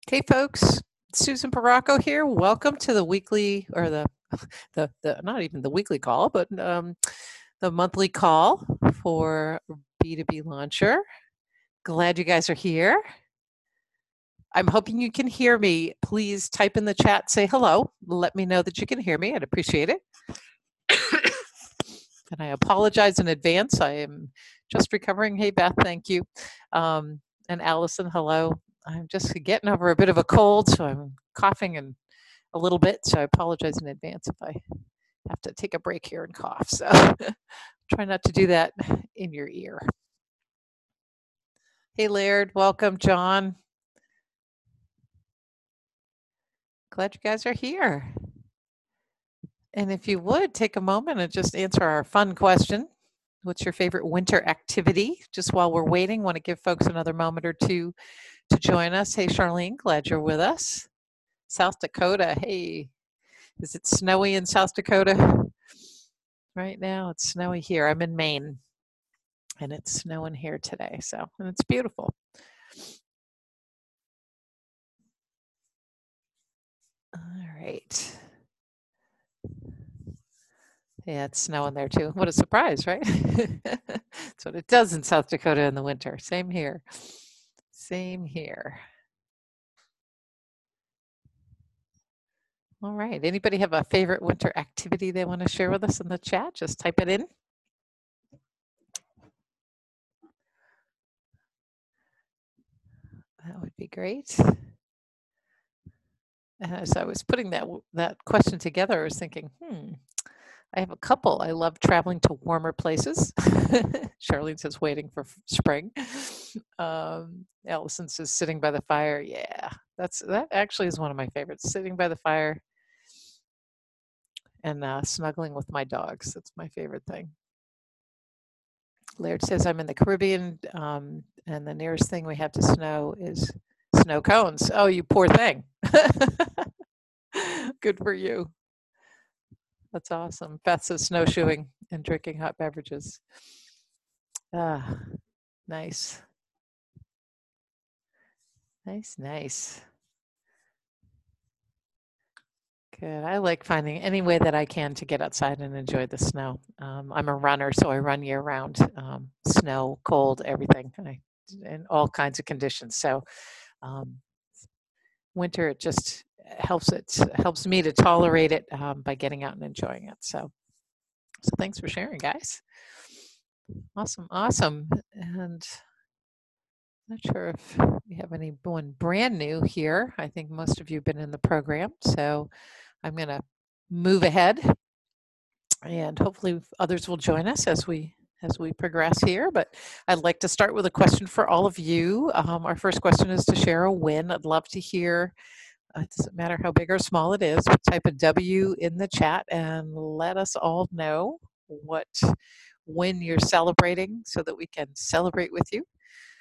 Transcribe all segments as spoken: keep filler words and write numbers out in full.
Hey folks, Susan Baracco here. Welcome to the weekly or the the, the not even the weekly call, but um, the monthly call for B two B Launcher. Glad you guys are here. I'm hoping you can hear me. Please type in the chat, say hello. Let me know that you can hear me. I'd appreciate it. And I apologize in advance. I am just recovering. Hey Beth, thank you. Um, and Allison, hello. I'm just getting over a bit of a cold, so I'm coughing and a little bit, so I apologize in advance if I have to take a break here and cough. So try not to do that in your ear. Hey Laird, welcome, John. Glad you guys are here. And if you would take a moment and just answer our fun question. What's your favorite winter activity? Just while we're waiting, want to give folks another moment or two to join us. Hey Charlene, glad you're with us. South Dakota, hey, is it snowy in South Dakota? Right now it's snowy here. I'm in Maine and it's snowing here today, so, and it's beautiful. All right. Yeah, it's snowing there too. What a surprise, right? That's what it does in South Dakota in the winter. Same here. Same here. All right. Anybody have a favorite winter activity they want to share with us in the chat? Just type it in. That would be great. As I was putting that that question together, I was thinking, hmm, I have a couple. I love traveling to warmer places. Charlene says waiting for spring. Um, Allison says sitting by the fire. Yeah, that's that actually is one of my favorites. Sitting by the fire and uh, snuggling with my dogs. That's my favorite thing. Laird says I'm in the Caribbean, um, and the nearest thing we have to snow is snow cones. Oh, you poor thing. Good for you. That's awesome. Beth says snowshoeing and drinking hot beverages. Ah, nice. Nice, nice. Good. I like finding any way that I can to get outside and enjoy the snow. Um, I'm a runner, so I run year round. Um, snow, cold, everything, I, in all kinds of conditions. So um, winter, it just helps it helps me to tolerate it um, by getting out and enjoying it. So, so thanks for sharing, guys. Awesome, awesome. And not sure if we have anyone brand new here. I think most of you have been in the program, so I'm going to move ahead, and hopefully others will join us as we as we progress here. But I'd like to start with a question for all of you. Um, our first question is to share a win. I'd love to hear. Uh, it doesn't matter how big or small it is, but type a W in the chat and let us all know what win you're celebrating so that we can celebrate with you.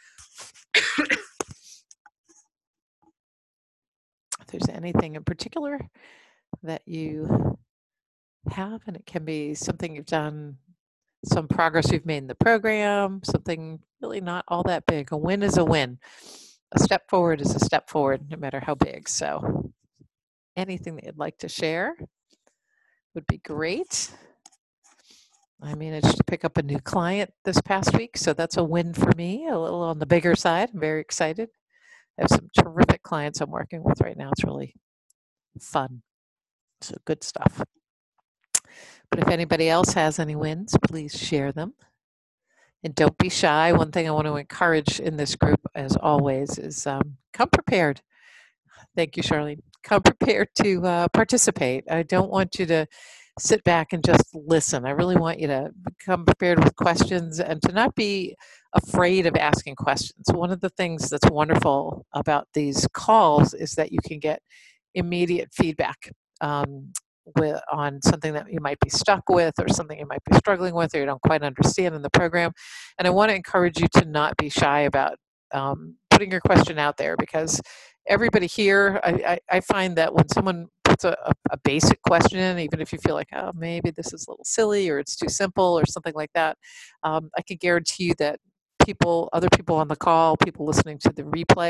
If there's anything in particular that you have, and it can be something you've done, some progress you've made in the program, something really not all that big. A win is a win. A step forward is a step forward, no matter how big. So anything that you'd like to share would be great. I managed to pick up a new client this past week, so that's a win for me, a little on the bigger side. I'm very excited. I have some terrific clients I'm working with right now. It's really fun. So good stuff. But if anybody else has any wins, please share them. And don't be shy. One thing I want to encourage in this group, as always, is um, come prepared. Thank you, Charlene. Come prepared to uh, participate. I don't want you to sit back and just listen. I really want you to come prepared with questions and to not be afraid of asking questions. One of the things that's wonderful about these calls is that you can get immediate feedback um, with, on something that you might be stuck with or something you might be struggling with or you don't quite understand in the program. And I want to encourage you to not be shy about um, putting your question out there, because everybody here, I, I, I find that when someone puts a, a, a basic question in, even if you feel like, oh, maybe this is a little silly or it's too simple or something like that, um, I can guarantee you that people, other people on the call, people listening to the replay,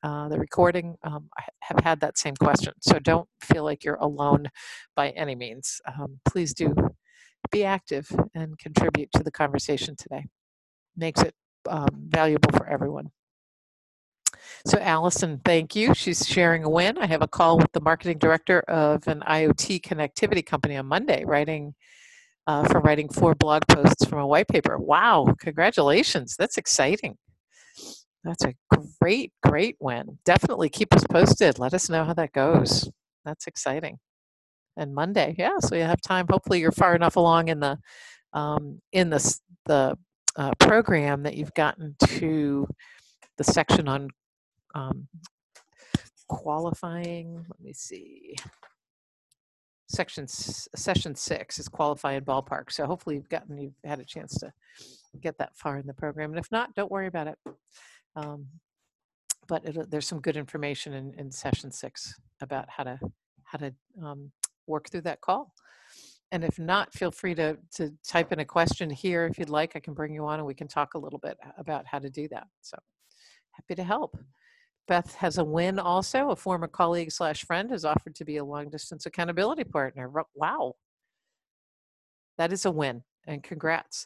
uh, the recording um, have had that same question. So don't feel like you're alone by any means. Um, please do be active and contribute to the conversation today. Makes it um, valuable for everyone. So Allison, thank you. She's sharing a win. I have a call with the marketing director of an IoT connectivity company on Monday, writing uh, for writing four blog posts from a white paper. Wow, congratulations. That's exciting. That's a great, great win. Definitely keep us posted. Let us know how that goes. That's exciting. And Monday, yeah, so you have time. Hopefully you're far enough along in the um, in the, the uh, program that you've gotten to the section on um, qualifying. Let me see. Section session six is qualifying ballpark. So hopefully you've gotten you've had a chance to get that far in the program. And if not, don't worry about it. Um, but it, there's some good information in, in session six about how to how to um, work through that call. And if not, feel free to to type in a question here if you'd like. I can bring you on and we can talk a little bit about how to do that. So happy to help. Beth has a win also. A former colleague slash friend has offered to be a long distance accountability partner. Wow. That is a win, and congrats.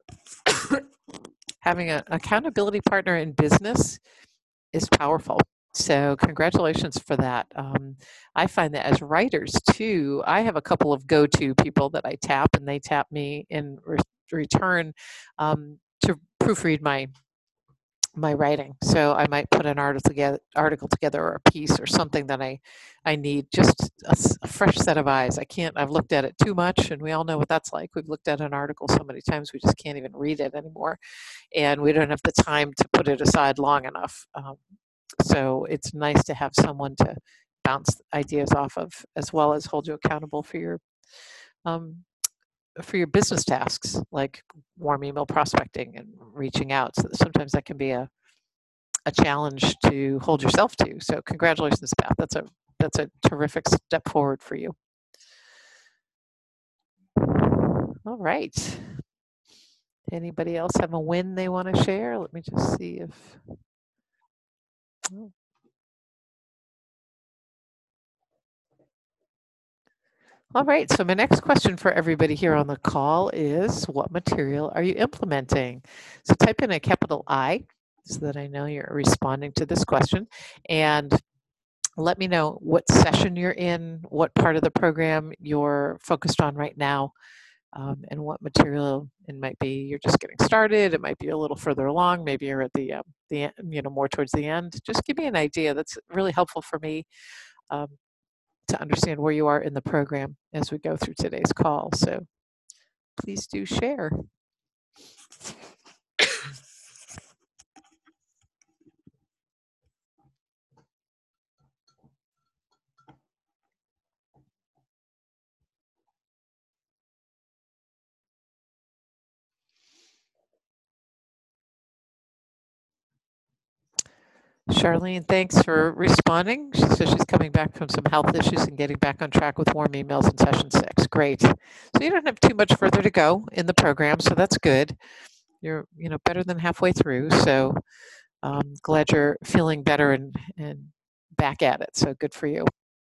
Having an accountability partner in business is powerful. So congratulations for that. Um, I find that as writers too, I have a couple of go-to people that I tap, and they tap me in re- return um, to proofread my my writing. So I might put an article together, article together or a piece or something that I, I need just a, a fresh set of eyes. I can't, I've looked at it too much, and we all know what that's like. We've looked at an article so many times we just can't even read it anymore, and we don't have the time to put it aside long enough. Um, so it's nice to have someone to bounce ideas off of, as well as hold you accountable for your um, for your business tasks, like warm email prospecting and reaching out. So sometimes that can be a a challenge to hold yourself to. So congratulations, Beth. That's a that's a terrific step forward for you. All right. Anybody else have a win they want to share? Let me just see if. Oh. All right, so my next question for everybody here on the call is, what material are you implementing? So type in a capital I so that I know you're responding to this question, and let me know what session you're in, what part of the program you're focused on right now, um, and what material. It might be you're just getting started, it might be a little further along, maybe you're at the, um, the you know, more towards the end. Just give me an idea. That's really helpful for me um, to understand where you are in the program as we go through today's call. So please do share. Charlene, thanks for responding. She says she's coming back from some health issues and getting back on track with warm emails in session six. Great. So you don't have too much further to go in the program, so that's good. You're, you know, better than halfway through. So um, glad you're feeling better and, and back at it. So good for you.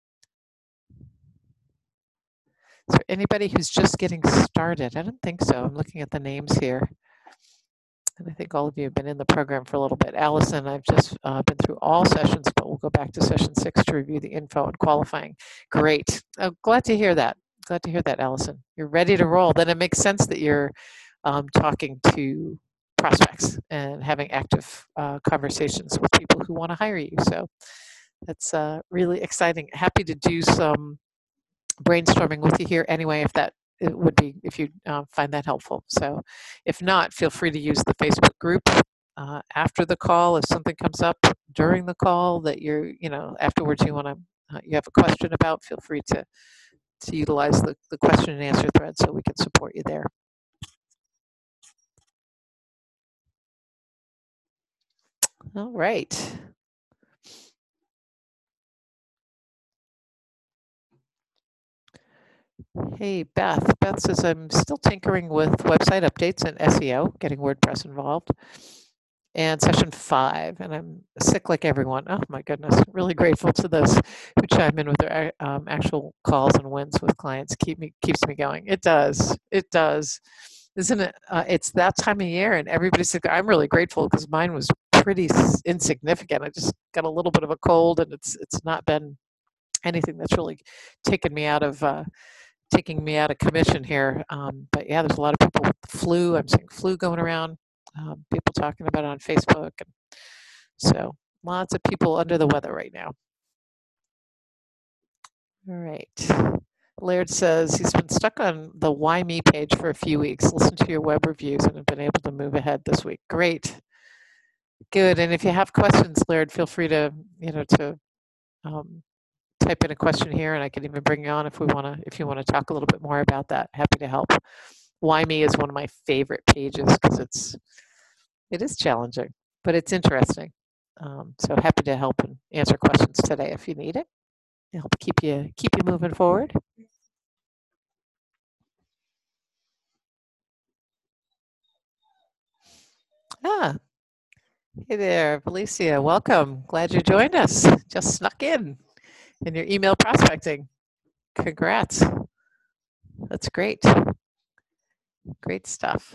Is there anybody who's just getting started? I don't think so. I'm looking at the names here. And I think all of you have been in the program for a little bit. Allison, I've just uh, been through all sessions, but we'll go back to session six to review the info and qualifying. Great. Oh, glad to hear that. Glad to hear that, Allison. You're ready to roll. Then it makes sense that you're um, talking to prospects and having active uh, conversations with people who want to hire you. So that's uh, really exciting. Happy to do some brainstorming with you here anyway, if that it would be, if you uh, find that helpful. So if not, feel free to use the Facebook group uh, after the call. If something comes up during the call that you're, you know, afterwards you want to, uh, you have a question about, feel free to, to utilize the, the question and answer thread so we can support you there. All right. Hey, Beth. Beth says, I'm still tinkering with website updates and S E O, getting WordPress involved. and session five, and I'm sick like everyone. Oh my goodness, really grateful to those who chime in with their um, actual calls and wins with clients. Keep me keeps me going. It does. It does. Isn't it? Uh, it's that time of year, and everybody's sick. I'm really grateful because mine was pretty insignificant. I just got a little bit of a cold, and it's it's not been anything that's really taken me out of uh, taking me out of commission here. Um, but yeah, there's a lot of people with the flu. I'm seeing flu going around. Um, people talking about it on Facebook, and so lots of people under the weather right now. All right. Laird says he's been stuck on the Why Me page for a few weeks. Listen to your web reviews and have been able to move ahead this week. Great. Good. And if you have questions, Laird, feel free to, you know, to um, type in a question here, and I can even bring you on if we want to, if you want to talk a little bit more about that. Happy to help. Why Me is one of my favorite pages because it's, it is challenging, but it's interesting. Um, so happy to help and answer questions today if you need it. Help keep you keep you moving forward. Ah, hey there, Felicia. Welcome. Glad you joined us. Just snuck in in your email prospecting. Congrats. That's great. Great stuff.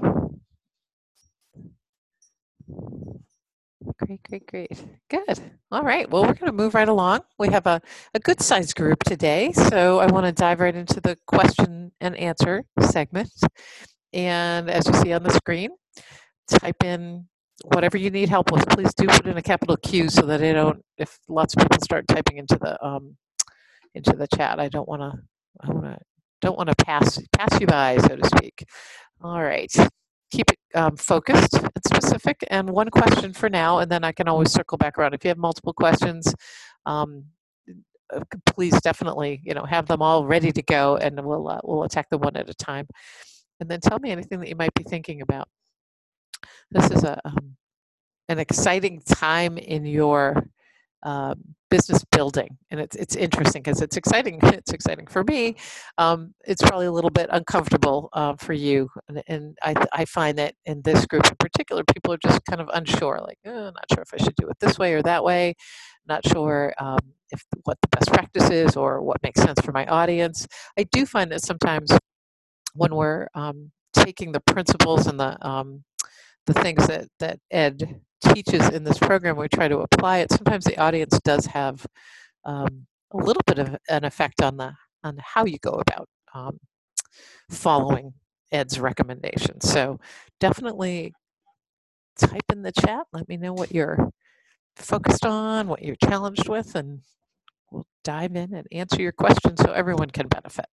Great, great, great. Good. All right. Well, we're going to move right along. We have a, a good sized group today. So I want to dive right into the question and answer segment. And as you see on the screen, type in whatever you need help with. Please do put in a capital Q so that I don't, if lots of people start typing into the um, into the chat, I don't want to, I want to, don't want to pass pass you by, so to speak. All right. Keep it um, focused and specific, and one question for now, and then I can always circle back around. If you have multiple questions, um, please definitely, you know, have them all ready to go, and we'll uh, we'll attack them one at a time. And then tell me anything that you might be thinking about. This is a um, an exciting time in your um, business building, and it's it's interesting because it's exciting. It's exciting for me. Um, it's probably a little bit uncomfortable uh, for you, and, and I I find that in this group in particular, people are just kind of unsure, like, oh, not sure if I should do it this way or that way. Not sure um, if what the best practice is or what makes sense for my audience. I do find that sometimes when we're um, taking the principles and the um, the things that, that Ed teaches in this program, we try to apply it. Sometimes the audience does have um, a little bit of an effect on the on how you go about um, following Ed's recommendations. So definitely type in the chat. Let me know what you're focused on, what you're challenged with, and we'll dive in and answer your questions so everyone can benefit.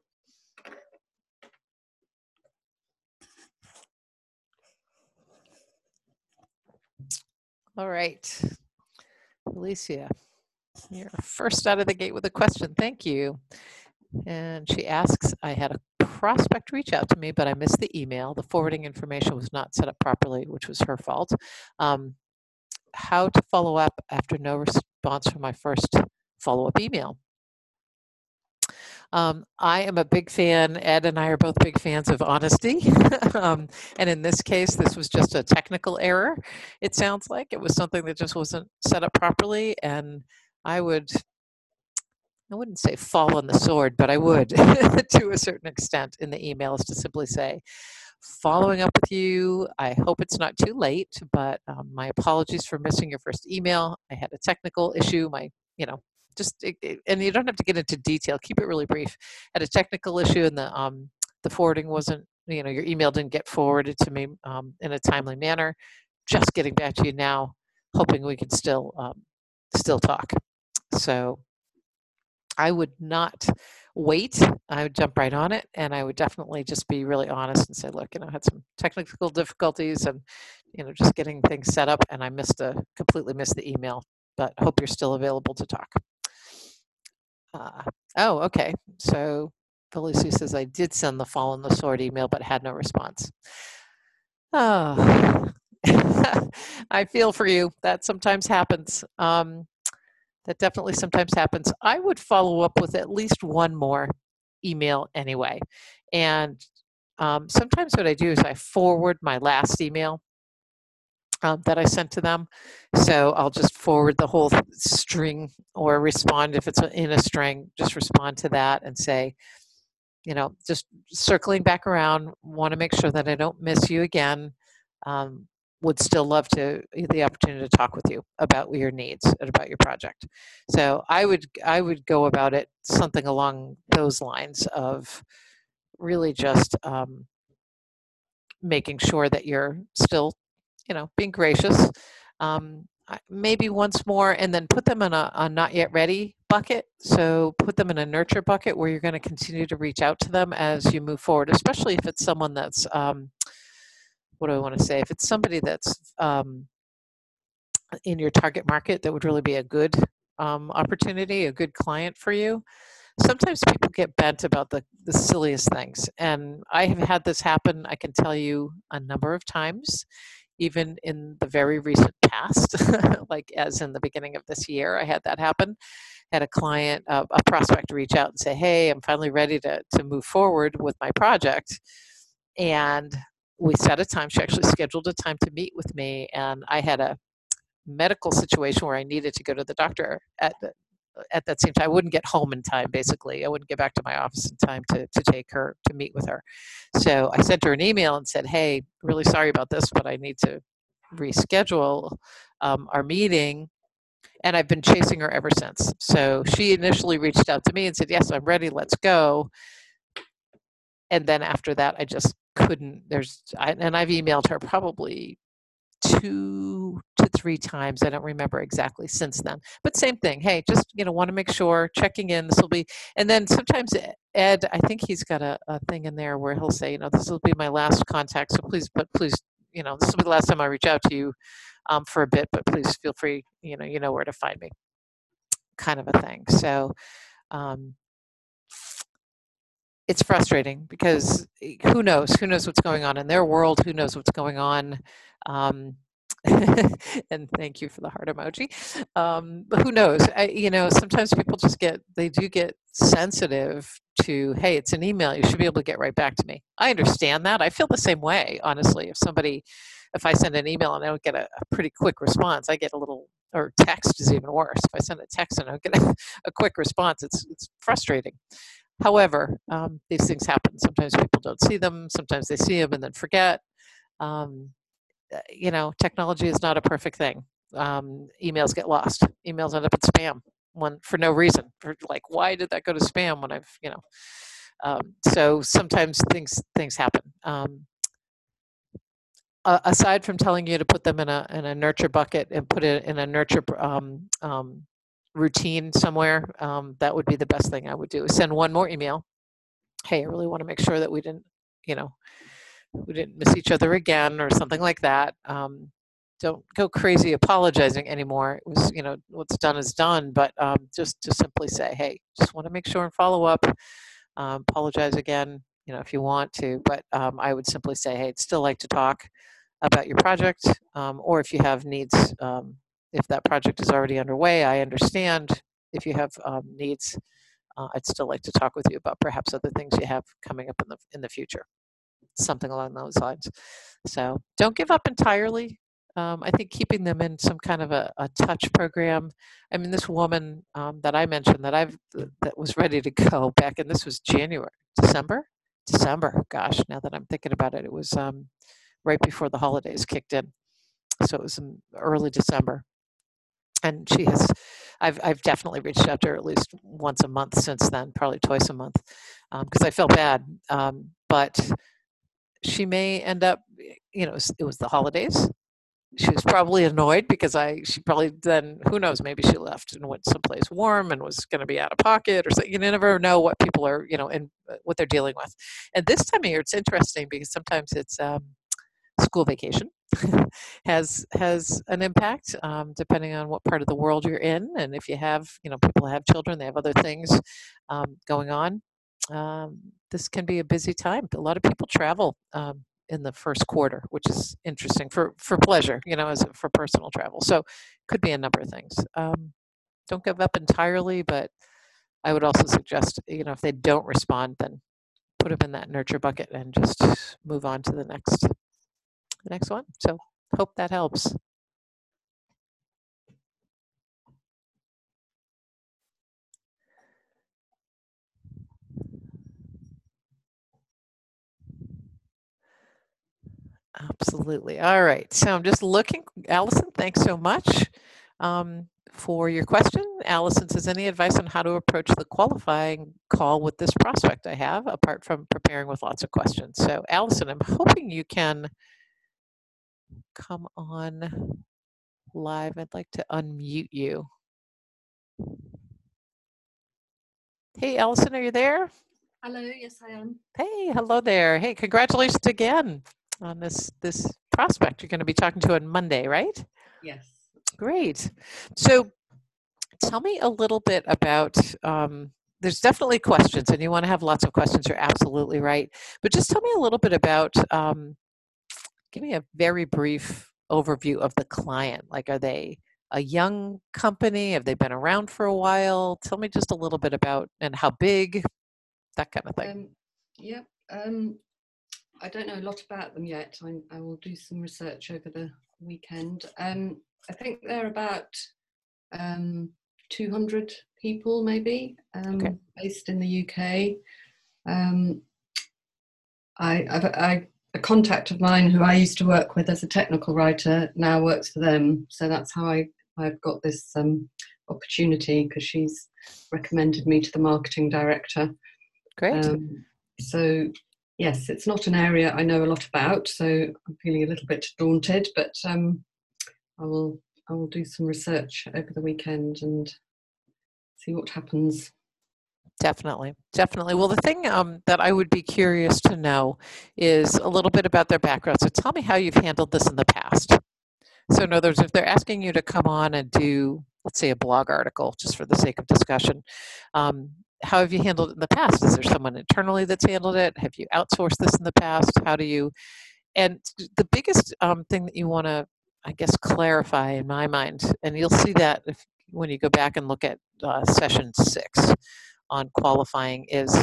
All right, Alicia, you're first out of the gate with a question. Thank you. And she asks, I had a prospect reach out to me, but I missed the email. The forwarding information was not set up properly, which was her fault. Um, how to follow up after no response from my first follow-up email. Um, I am a big fan, Ed and I are both big fans of honesty. um, and in this case, this was just a technical error. It sounds like it was something that just wasn't set up properly. And I would, I wouldn't say fall on the sword, but I would to a certain extent in the email is to simply say, following up with you, I hope it's not too late, but um, my apologies for missing your first email. I had a technical issue. My, you know, just, it, it, and you don't have to get into detail. Keep it really brief. Had a technical issue and the, um, the forwarding wasn't, you know, your email didn't get forwarded to me um, in a timely manner. Just getting back to you now, hoping we can still, um, still talk. So I would not wait. I would jump right on it, and I would definitely just be really honest and say, look, you know, I had some technical difficulties and, you know, just getting things set up, and I missed a, completely missed the email, but hope you're still available to talk. Uh, oh, okay. So Felicia says, I did send the fall on the sword email, but had no response. Oh, I feel for you. That sometimes happens. Um, That definitely sometimes happens. I would follow up with at least one more email anyway. And um, sometimes what I do is I forward my last email um, that I sent to them. So I'll just forward the whole string or respond if it's in a string, just respond to that and say, you know, just circling back around, want to make sure that I don't miss you again. Um, would still love to the opportunity to talk with you about your needs and about your project. So I would I would go about it something along those lines of really just um, making sure that you're still, you know, being gracious. Um, maybe once more, and then put them in a, a not yet ready bucket. So put them in a nurture bucket where you're going to continue to reach out to them as you move forward, especially if it's someone that's, um, what do I want to say? If it's somebody that's um, in your target market that would really be a good um, opportunity, a good client for you. Sometimes people get bent about the, the silliest things. And I have had this happen, I can tell you, a number of times, even in the very recent past, like as in the beginning of this year, I had that happen. Had a client, uh, a prospect reach out and say, hey, I'm finally ready to, to move forward with my project. And we set a time, she actually scheduled a time to meet with me, and I had a medical situation where I needed to go to the doctor at the, at that same time. I wouldn't get home in time, basically. I wouldn't get back to my office in time to, to take her, to meet with her. So I sent her an email and said, hey, really sorry about this, but I need to reschedule um, our meeting. And I've been chasing her ever since. So she initially reached out to me and said, yes, I'm ready, let's go. And then after that, I just couldn't, there's, I, and I've emailed her probably two to three times. I don't remember exactly since then, but same thing. Hey, just, you know, want to make sure, checking in, this will be, and then sometimes Ed, I think he's got a, a thing in there where he'll say, you know, this will be my last contact. So please, but please, you know, this will be the last time I reach out to you um, for a bit, but please feel free, you know, you know where to find me, kind of a thing. So, um, it's frustrating because who knows? Who knows what's going on in their world? Who knows what's going on? Um, and thank you for the heart emoji. Um, but who knows? I, you know, sometimes people just get, they do get sensitive to, hey, it's an email. You should be able to get right back to me. I understand that. I feel the same way, honestly. If somebody, if I send an email and I don't get a, a pretty quick response, I get a little, or text is even worse. If I send a text and I don't get a, a quick response, it's it's frustrating. However, um, these things happen. Sometimes people don't see them. Sometimes they see them and then forget. Um, uh, you know, technology is not a perfect thing. Um, emails get lost. Emails end up in spam one for no reason. For like, why did that go to spam when I've, you know? Um, so sometimes things things happen. Um, uh, aside from telling you to put them in a in a nurture bucket and put it in a nurture um, um, routine somewhere, um, that would be the best thing I would do. Is send one more email. Hey, I really want to make sure that we didn't, you know, we didn't miss each other again or something like that. Um, don't go crazy apologizing anymore. It was, you know, what's done is done, but um, just to simply say, hey, just want to make sure and follow up. Um, apologize again, you know, if you want to, but um, I would simply say, hey, I'd still like to talk about your project, um, or if you have needs, um, if that project is already underway, I understand. If you have um, needs, uh, I'd still like to talk with you about perhaps other things you have coming up in the in the future, something along those lines. So don't give up entirely. Um, I think keeping them in some kind of a, a touch program. I mean, this woman um, that I mentioned that I've that was ready to go back, and this was January, December, December. Gosh, now that I'm thinking about it, it was um, right before the holidays kicked in, so it was in early December. And she has, I've I've definitely reached out to her at least once a month since then, probably twice a month, because um, I felt bad. Um, but she may end up, you know, it was the holidays. She was probably annoyed because I, she probably then, who knows, maybe she left and went someplace warm and was going to be out of pocket or something. You never know what people are, you know, and what they're dealing with. And this time of year, it's interesting because sometimes it's um, school vacation has has an impact um, depending on what part of the world you're in, and if you have, you know, people have children, they have other things um, going on. Um, this can be a busy time. A lot of people travel um, in the first quarter, which is interesting for for pleasure, you know, as for personal travel. So, could be a number of things. Um, don't give up entirely, but I would also suggest, you know, if they don't respond, then put them in that nurture bucket and just move on to the next the next one. So Hope that helps. Absolutely. All right. So I'm just looking, Allison, thanks so much um, for your question. Allison says, any advice on how to approach the qualifying call with this prospect I have, apart from preparing with lots of questions? So Allison, I'm hoping you can come on live. I'd like to unmute you. Hey, Allison, are you there? Hello, yes, I am. Hey, hello there. Hey, congratulations again on this this prospect you're going to be talking to on Monday, right? Yes. Great. So tell me a little bit about, um, there's definitely questions, and you want to have lots of questions, you're absolutely right. But just tell me a little bit about, um, give me a very brief overview of the client. Like, are they a young company? Have they been around for a while? Tell me just a little bit about, and how big, that kind of thing. Um, yeah, um, I don't know a lot about them yet. I, I will do some research over the weekend. Um, I think they're about um, two hundred people, maybe, um, Okay. based in the U K. Um, I, I've, I, a contact of mine who I used to work with as a technical writer now works for them. So that's how I, I've got this um, opportunity, because she's recommended me to the marketing director. Great. Um, so yes, it's not an area I know a lot about, so I'm feeling a little bit daunted, but um, I will I will do some research over the weekend and see what happens. Definitely, definitely. Well, the thing um, that I would be curious to know is a little bit about their background. So tell me how you've handled this in the past. So in other words, if they're asking you to come on and do, let's say, a blog article, just for the sake of discussion, um, how have you handled it in the past? Is there someone internally that's handled it? Have you outsourced this in the past? How do you, and the biggest um, thing that you want to, I guess, clarify in my mind, and you'll see that if, when you go back and look at uh, session six on qualifying, is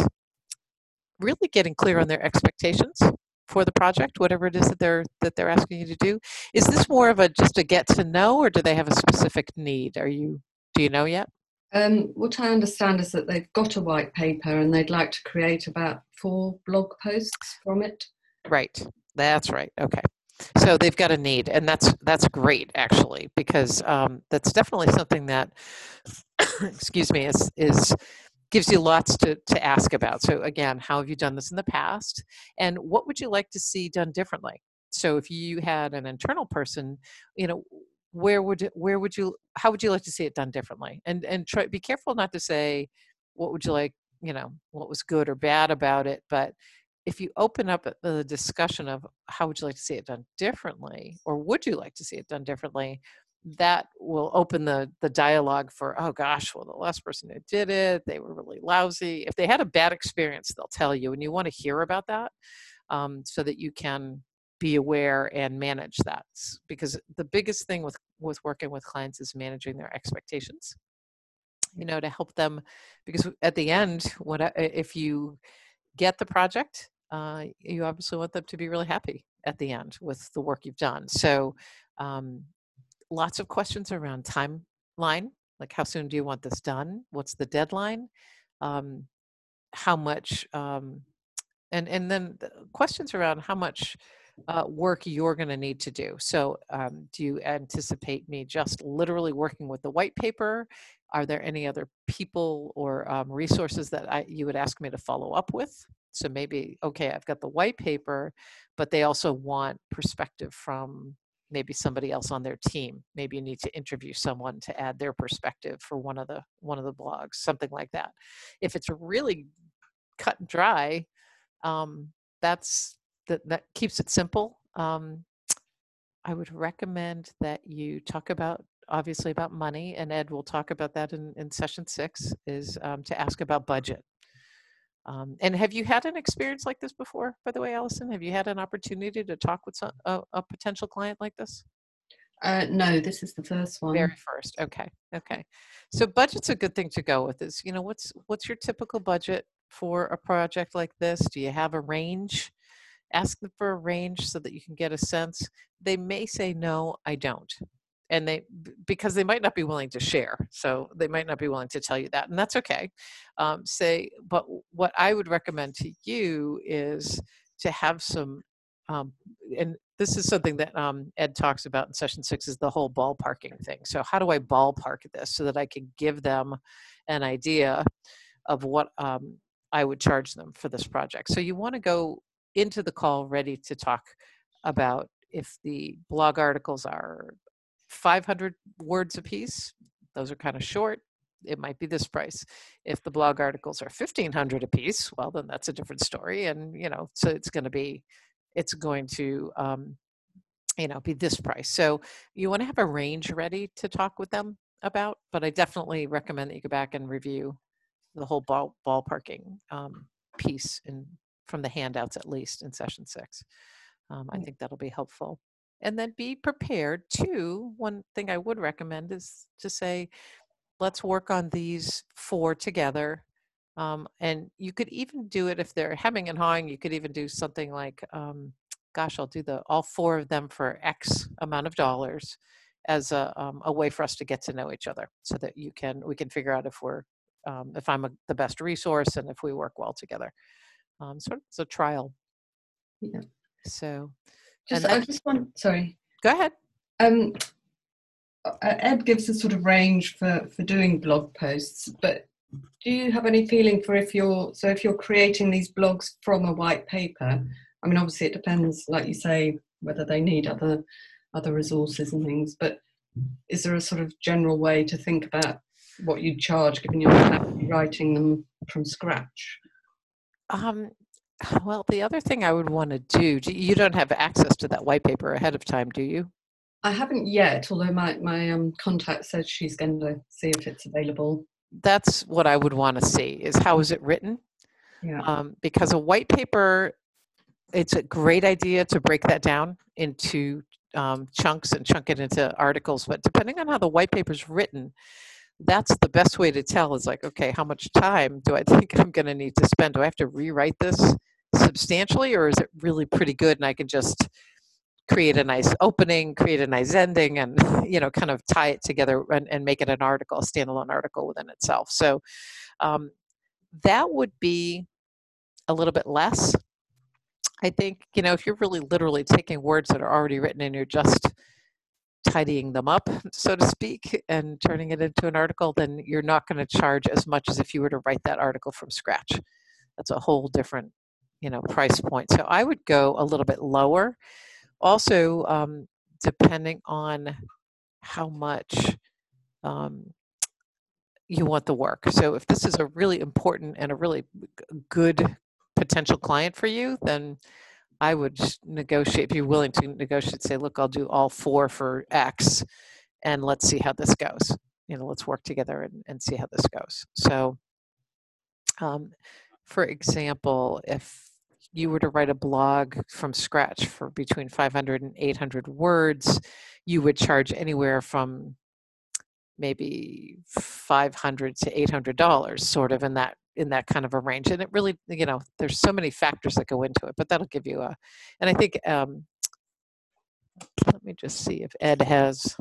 really getting clear on their expectations for the project, whatever it is that they're that they're asking you to do. Is this more of a just a get to know, or do they have a specific need? Are you do you know yet? Um, what I understand is that they've got a white paper and they'd like to create about four blog posts from it. Right. That's right. Okay. So they've got a need, and that's that's great actually, because um, that's definitely something that, excuse me, is is gives you lots to, to ask about. So again, how have you done this in the past? And what would you like to see done differently? So if you had an internal person, you know, where would it, where would you, how would you like to see it done differently? And and try, be careful not to say, what would you like, you know, what was good or bad about it, but if you open up the discussion of how would you like to see it done differently, or would you like to see it done differently, that will open the the dialogue for, oh gosh, well, the last person who did it, they were really lousy. If they had a bad experience, they'll tell you, and you want to hear about that, um, so that you can be aware and manage that. Because the biggest thing with with working with clients is managing their expectations, you know, to help them, because at the end, what if you get the project, uh, you obviously want them to be really happy at the end with the work you've done. So um, lots of questions around timeline, like how soon do you want this done? What's the deadline? Um, how much, um, and and then the questions around how much uh, work you're going to need to do. So, um, do you anticipate me just literally working with the white paper? Are there any other people or um, resources that I, you would ask me to follow up with? So maybe, okay, I've got the white paper, but they also want perspective from maybe somebody else on their team. Maybe you need to interview someone to add their perspective for one of the one of the blogs, something like that. If it's really cut and dry, um, that's that that keeps it simple. Um, I would recommend that you talk about, obviously, about money, and Ed will talk about that in, in session six, is um, to ask about budget. Um, and have you had an experience like this before, by the way, Allison? Have you had an opportunity to talk with some, a, a potential client like this? Uh, no, this is the first Very one. first. Okay. Okay. So budget's a good thing to go with. Is, you know, what's what's your typical budget for a project like this? Do you have a range? ask them for a range so that you can get a sense. They may say, no, I don't. And they, because they might not be willing to share. So they might not be willing to tell you that. And that's okay. Um, say, but what I would recommend to you is to have some, um, and this is something that um, Ed talks about in session six, is the whole ballparking thing. So how do I ballpark this so that I can give them an idea of what um, I would charge them for this project? So you want to go into the call ready to talk about if the blog articles are five hundred words a piece, those are kind of short, it might be this price. If the blog articles are fifteen hundred a piece, well, then that's a different story. And, you know, so it's going to be, it's going to, um, you know, be this price. So you want to have a range ready to talk with them about, but I definitely recommend that you go back and review the whole ball, ballparking um, piece in, from the handouts, at least in session six. Um, I think that'll be helpful. And then be prepared too. One thing I would recommend is to say, let's work on these four together. Um, and you could even do it if they're hemming and hawing. You could even do something like, um, gosh, I'll do the all four of them for X amount of dollars as a, um, a way for us to get to know each other, so that you can we can figure out if we're um, if I'm a, the best resource and if we work well together. Um, sort of it's a trial. Yeah. So. Just, that, I just want, sorry. Go ahead. Um, Ed gives a sort of range for, for doing blog posts, but do you have any feeling for if you're, so if you're creating these blogs from a white paper, I mean, obviously it depends, like you say, whether they need other, other resources and things, but is there a sort of general way to think about what you charge given you're actually writing them from scratch? Um, well, the other thing I would want to do, you don't have access to that white paper ahead of time, do you? I haven't yet, although my, my um, contact said she's going to see if it's available. That's what I would want to see, is how is it written? Yeah. Um, because a white paper, it's a great idea to break that down into um, chunks and chunk it into articles. But depending on how the white paper is written, that's the best way to tell, is like, okay, how much time do I think I'm going to need to spend? Do I have to rewrite this substantially, or is it really pretty good and I can just create a nice opening, create a nice ending, and, you know, kind of tie it together and, and make it an article, a standalone article within itself. So um, that would be a little bit less. I think, you know, if you're really literally taking words that are already written and you're just tidying them up, so to speak, and turning it into an article, then you're not going to charge as much as if you were to write that article from scratch. That's a whole different, you know, price point. So I would go a little bit lower. Also, um, depending on how much um, you want the work. So if this is a really important and a really good potential client for you, then I would negotiate, if you're willing to negotiate, say, look, I'll do all four for X, and let's see how this goes. You know, let's work together and, and see how this goes. So, um, for example, if you were to write a blog from scratch for between five hundred and eight hundred words, you would charge anywhere from maybe five hundred to eight hundred dollars, sort of in that in that kind of a range. And it really, you know, there's so many factors that go into it, but that'll give you a, and I think, um, let me just see if Ed has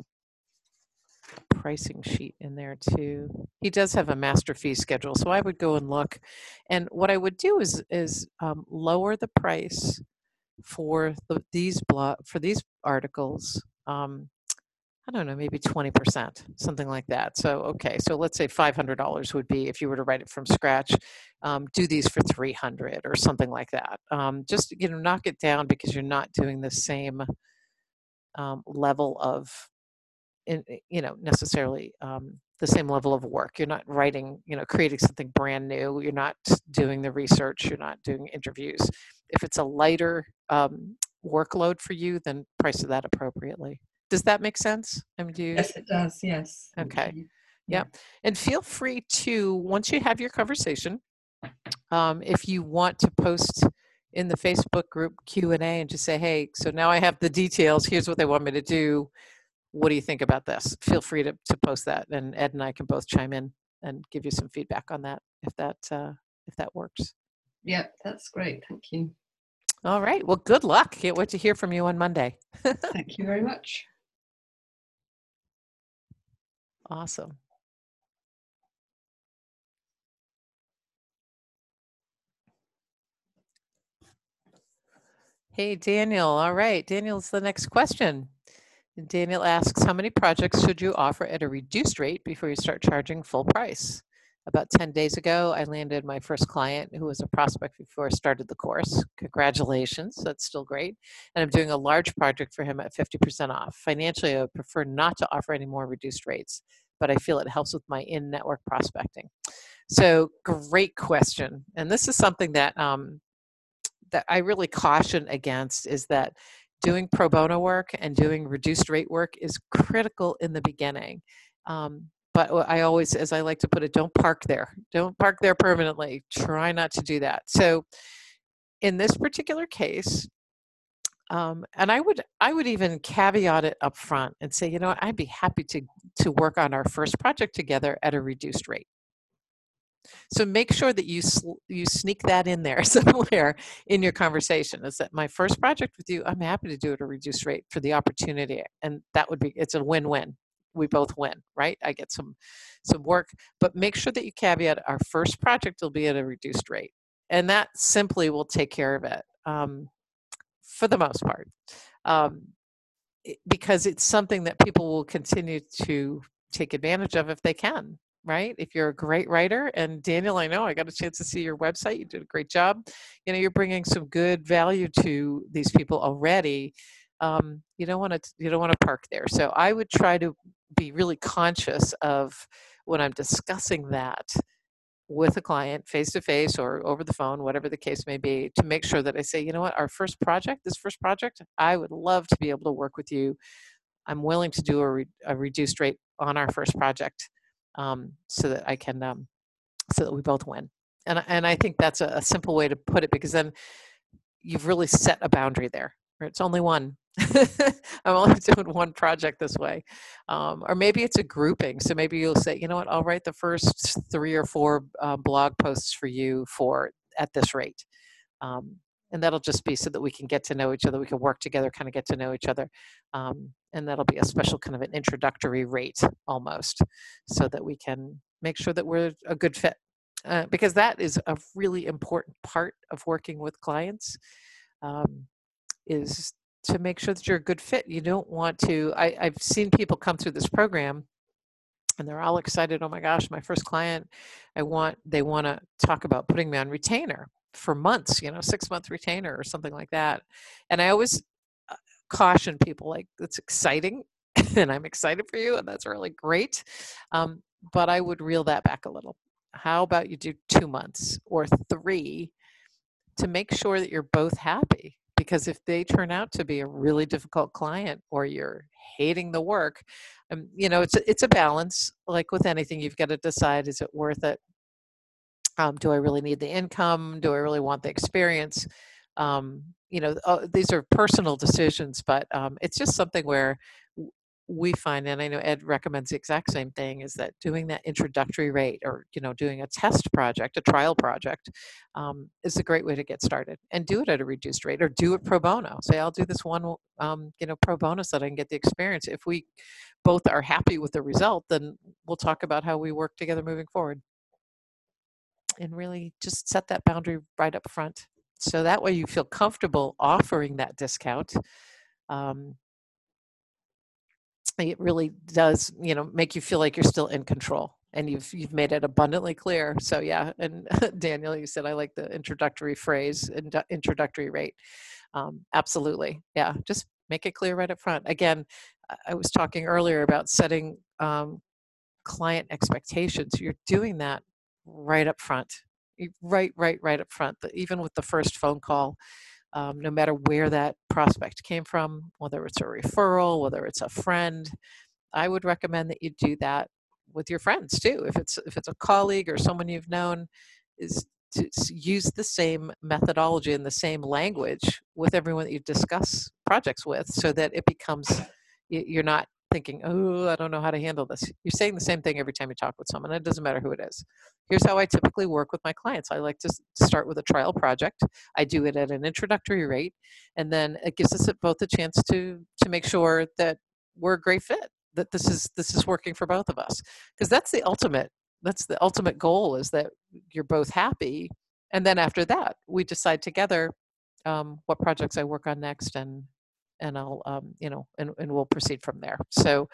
a pricing sheet in there too. He does have a master fee schedule, so I would go and look. And what I would do is, is um, lower the price for the, these blog, for these articles, um, I don't know, maybe twenty percent, something like that. So, okay, so let's say five hundred dollars would be, if you were to write it from scratch, um, do these for three hundred or something like that. Um, just, you know, knock it down, because you're not doing the same um, level of, in, you know, necessarily um, the same level of work. You're not writing, you know, creating something brand new. You're not doing the research. You're not doing interviews. If it's a lighter um, workload for you, then price that appropriately. Does that make sense? I mean, do you? Yes, it does. Yes. Okay. Yeah. Yeah. And feel free to, once you have your conversation, um, if you want to post in the Facebook group Q and A and just say, hey, so now I have the details. Here's what they want me to do. What do you think about this? Feel free to, to post that, and Ed and I can both chime in and give you some feedback on that, if that uh, if that works. Yeah, that's great. Thank you. All right. Well, good luck. Can't wait to hear from you on Monday. Thank you very much. Awesome. Hey, Daniel. All right. Daniel's the next question. Daniel asks, how many projects should you offer at a reduced rate before you start charging full price? About ten days ago, I landed my first client who was a prospect before I started the course. Congratulations, that's still great. And I'm doing a large project for him at fifty percent off. Financially, I would prefer not to offer any more reduced rates, but I feel it helps with my in-network prospecting. So great question. And this is something that, um, that I really caution against, is that doing pro bono work and doing reduced rate work is critical in the beginning. Um, but I always, as I like to put it, don't park there. Don't park there permanently. Try not to do that. So in this particular case, um, and I would I would even caveat it up front and say, you know, I'd be happy to to work on our first project together at a reduced rate. So make sure that you sl- you sneak that in there somewhere in your conversation. Is that my first project with you? I'm happy to do it at a reduced rate for the opportunity, and that would be, it's a win-win. We both win, right? I get some some work, but make sure that you caveat our first project will be at a reduced rate, and that simply will take care of it um, for the most part, um, it- because it's something that people will continue to take advantage of if they can, right? If you're a great writer, and Daniel, I know I got a chance to see your website, you did a great job. You know, you're bringing some good value to these people already. Um, you don't want to you don't want to park there. So I would try to be really conscious of when I'm discussing that with a client face to face or over the phone, whatever the case may be, to make sure that I say, you know what, our first project, this first project, I would love to be able to work with you. I'm willing to do a, re- a reduced rate on our first project, um, so that I can, um, so that we both win. And and I think that's a, a simple way to put it, because then you've really set a boundary there. Right? It's only one. I'm only doing one project this way. Um, or maybe it's a grouping. So maybe you'll say, you know what, I'll write the first three or four uh, blog posts for you for at this rate. Um, and that'll just be so that we can get to know each other. We can work together, kind of get to know each other. Um, and that'll be a special kind of an introductory rate almost, so that we can make sure that we're a good fit. Uh, because that is a really important part of working with clients, um, is to make sure that you're a good fit. You don't want to, I, I've seen people come through this program and they're all excited. Oh my gosh, my first client, I want, they want to talk about putting me on retainer for months, you know, six month retainer or something like that. And I always uh, caution people, like, it's exciting and I'm excited for you and that's really great. Um, but I would reel that back a little. How about you do two months or three to make sure that you're both happy? Because if they turn out to be a really difficult client or you're hating the work, um, you know, it's a, it's a balance. Like with anything, you've got to decide, is it worth it? Um, do I really need the income? Do I really want the experience? Um, you know, uh, these are personal decisions, but um, it's just something where w- we find, and I know Ed recommends the exact same thing, is that doing that introductory rate, or, you know, doing a test project, a trial project, um, is a great way to get started, and do it at a reduced rate, or do it pro bono. Say, I'll do this one, um, you know, pro bono so that I can get the experience. If we both are happy with the result, then we'll talk about how we work together moving forward, and really just set that boundary right up front. So that way you feel comfortable offering that discount. Um, it really does, you know, make you feel like you're still in control, and you've you've made it abundantly clear. So yeah, and Daniel, you said I like the introductory phrase and introductory rate. Um, absolutely, yeah. Just make it clear right up front. Again, I was talking earlier about setting um, client expectations. You're doing that right up front. Right, right, right up front. Even with the first phone call, um, no matter where that prospect came from, whether it's a referral, whether it's a friend, I would recommend that you do that with your friends too. If it's if it's a colleague or someone you've known, is to use the same methodology and the same language with everyone that you discuss projects with, so that it becomes, you're not thinking, oh, I don't know how to handle this. You're saying the same thing every time you talk with someone. It doesn't matter who it is. Here's how I typically work with my clients. I like to start with a trial project. I do it at an introductory rate, and then it gives us both a chance to to make sure that we're a great fit, that this is this is working for both of us. Because that's the ultimate, that's the ultimate goal, is that you're both happy. And then after that, we decide together um, what projects I work on next, and and I'll um, you know and, and we'll proceed from there. So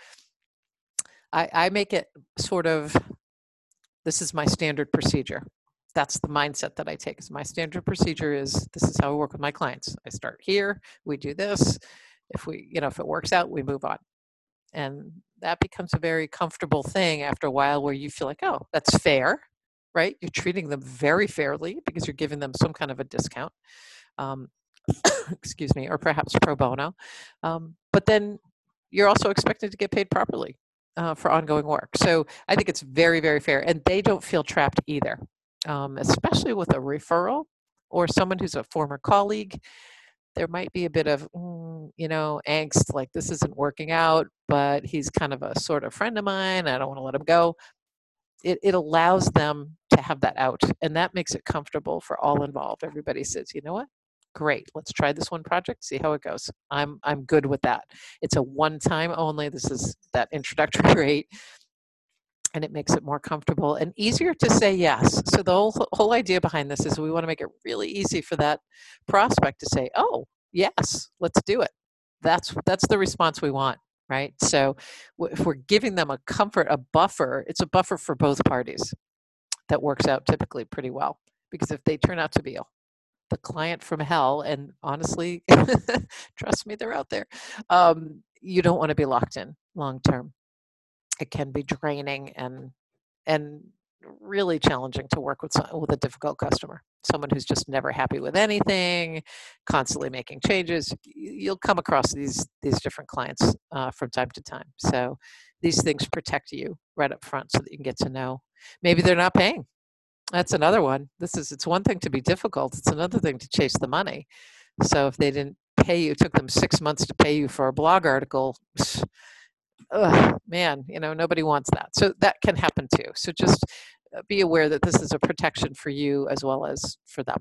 I, I make it sort of, this is my standard procedure. That's the mindset that I take. Is my standard procedure is, this is how I work with my clients. I start here, we do this. If we, you know, if it works out, we move on. And that becomes a very comfortable thing after a while, where you feel like, oh, that's fair, right? You're treating them very fairly because you're giving them some kind of a discount, um, excuse me, or perhaps pro bono. Um, but then you're also expected to get paid properly uh, for ongoing work. So I think it's very, very fair. And they don't feel trapped either, um, especially with a referral or someone who's a former colleague. There might be a bit of, mm, you know, angst, like this isn't working out, but he's kind of a sort of friend of mine. I don't want to let him go. It, it allows them to have that out, and that makes it comfortable for all involved. Everybody says, you know what? Great, let's try this one project, see how it goes. I'm I'm good with that. It's a one time only. This is that introductory rate, and it makes it more comfortable and easier to say yes. So the whole, whole idea behind this is we want to make it really easy for that prospect to say, oh, yes, let's do it. That's that's the response we want, right? So if we're giving them a comfort, a buffer, it's a buffer for both parties that works out typically pretty well. Because if they turn out to be a, the client from hell, and honestly, trust me, they're out there, um, you don't want to be locked in long term. It can be draining and and really challenging to work with with a difficult customer, someone who's just never happy with anything, constantly making changes. You'll come across these these different clients uh, from time to time. So these things protect you right up front so that you can get to know. Maybe they're not paying. That's another one. This is, it's one thing to be difficult. It's another thing to chase the money. So if they didn't pay you, it took them six months to pay you for a blog article. Ugh, man, you know, nobody wants that. So that can happen too. So just be aware that this is a protection for you as well as for them.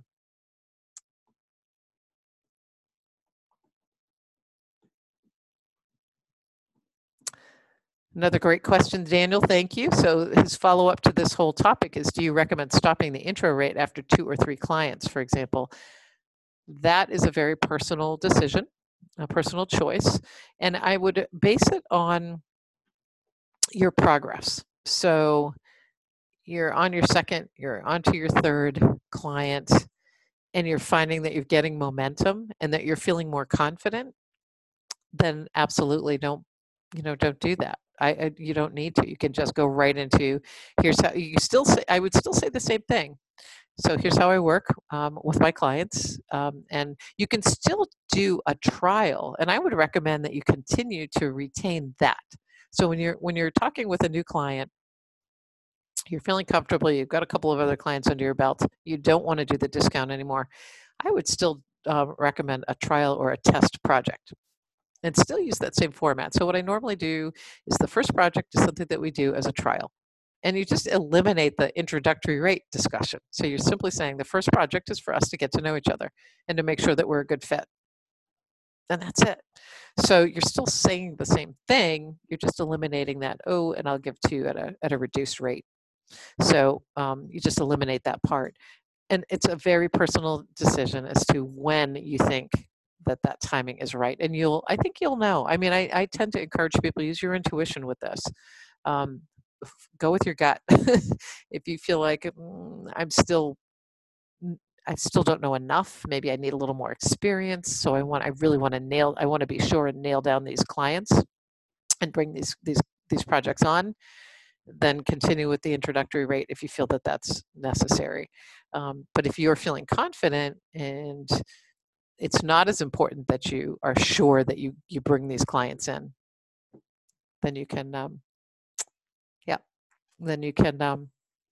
Another great question, Daniel, thank you. So his follow-up to this whole topic is, do you recommend stopping the intro rate after two or three clients, for example? That is a very personal decision, a personal choice, and I would base it on your progress. So you're on your second, you're onto your third client, and you're finding that you're getting momentum and that you're feeling more confident, then absolutely don't, you know, don't do that. I, I you don't need to. You can just go right into, here's how you still say, I would still say the same thing. So here's how I work um, with my clients, um, and you can still do a trial, and I would recommend that you continue to retain that. So when you're when you're talking with a new client, you're feeling comfortable, you've got a couple of other clients under your belt, you don't want to do the discount anymore, I would still uh, recommend a trial or a test project and still use that same format. So what I normally do is the first project is something that we do as a trial. And you just eliminate the introductory rate discussion. So you're simply saying the first project is for us to get to know each other and to make sure that we're a good fit. And that's it. So you're still saying the same thing, you're just eliminating that, oh, and I'll give to you at a, at a reduced rate. So um, you just eliminate that part. And it's a very personal decision as to when you think that that timing is right. And you'll, I think you'll know. I mean, I, I tend to encourage people, use your intuition with this. Um, go with your gut. If you feel like mm, I'm still, I still don't know enough, maybe I need a little more experience. So I want, I really want to nail, I want to be sure and nail down these clients and bring these, these, these projects on, then continue with the introductory rate if you feel that that's necessary. Um, but if you're feeling confident and it's not as important that you are sure that you, you bring these clients in, then you can, um, yeah, then you can, um,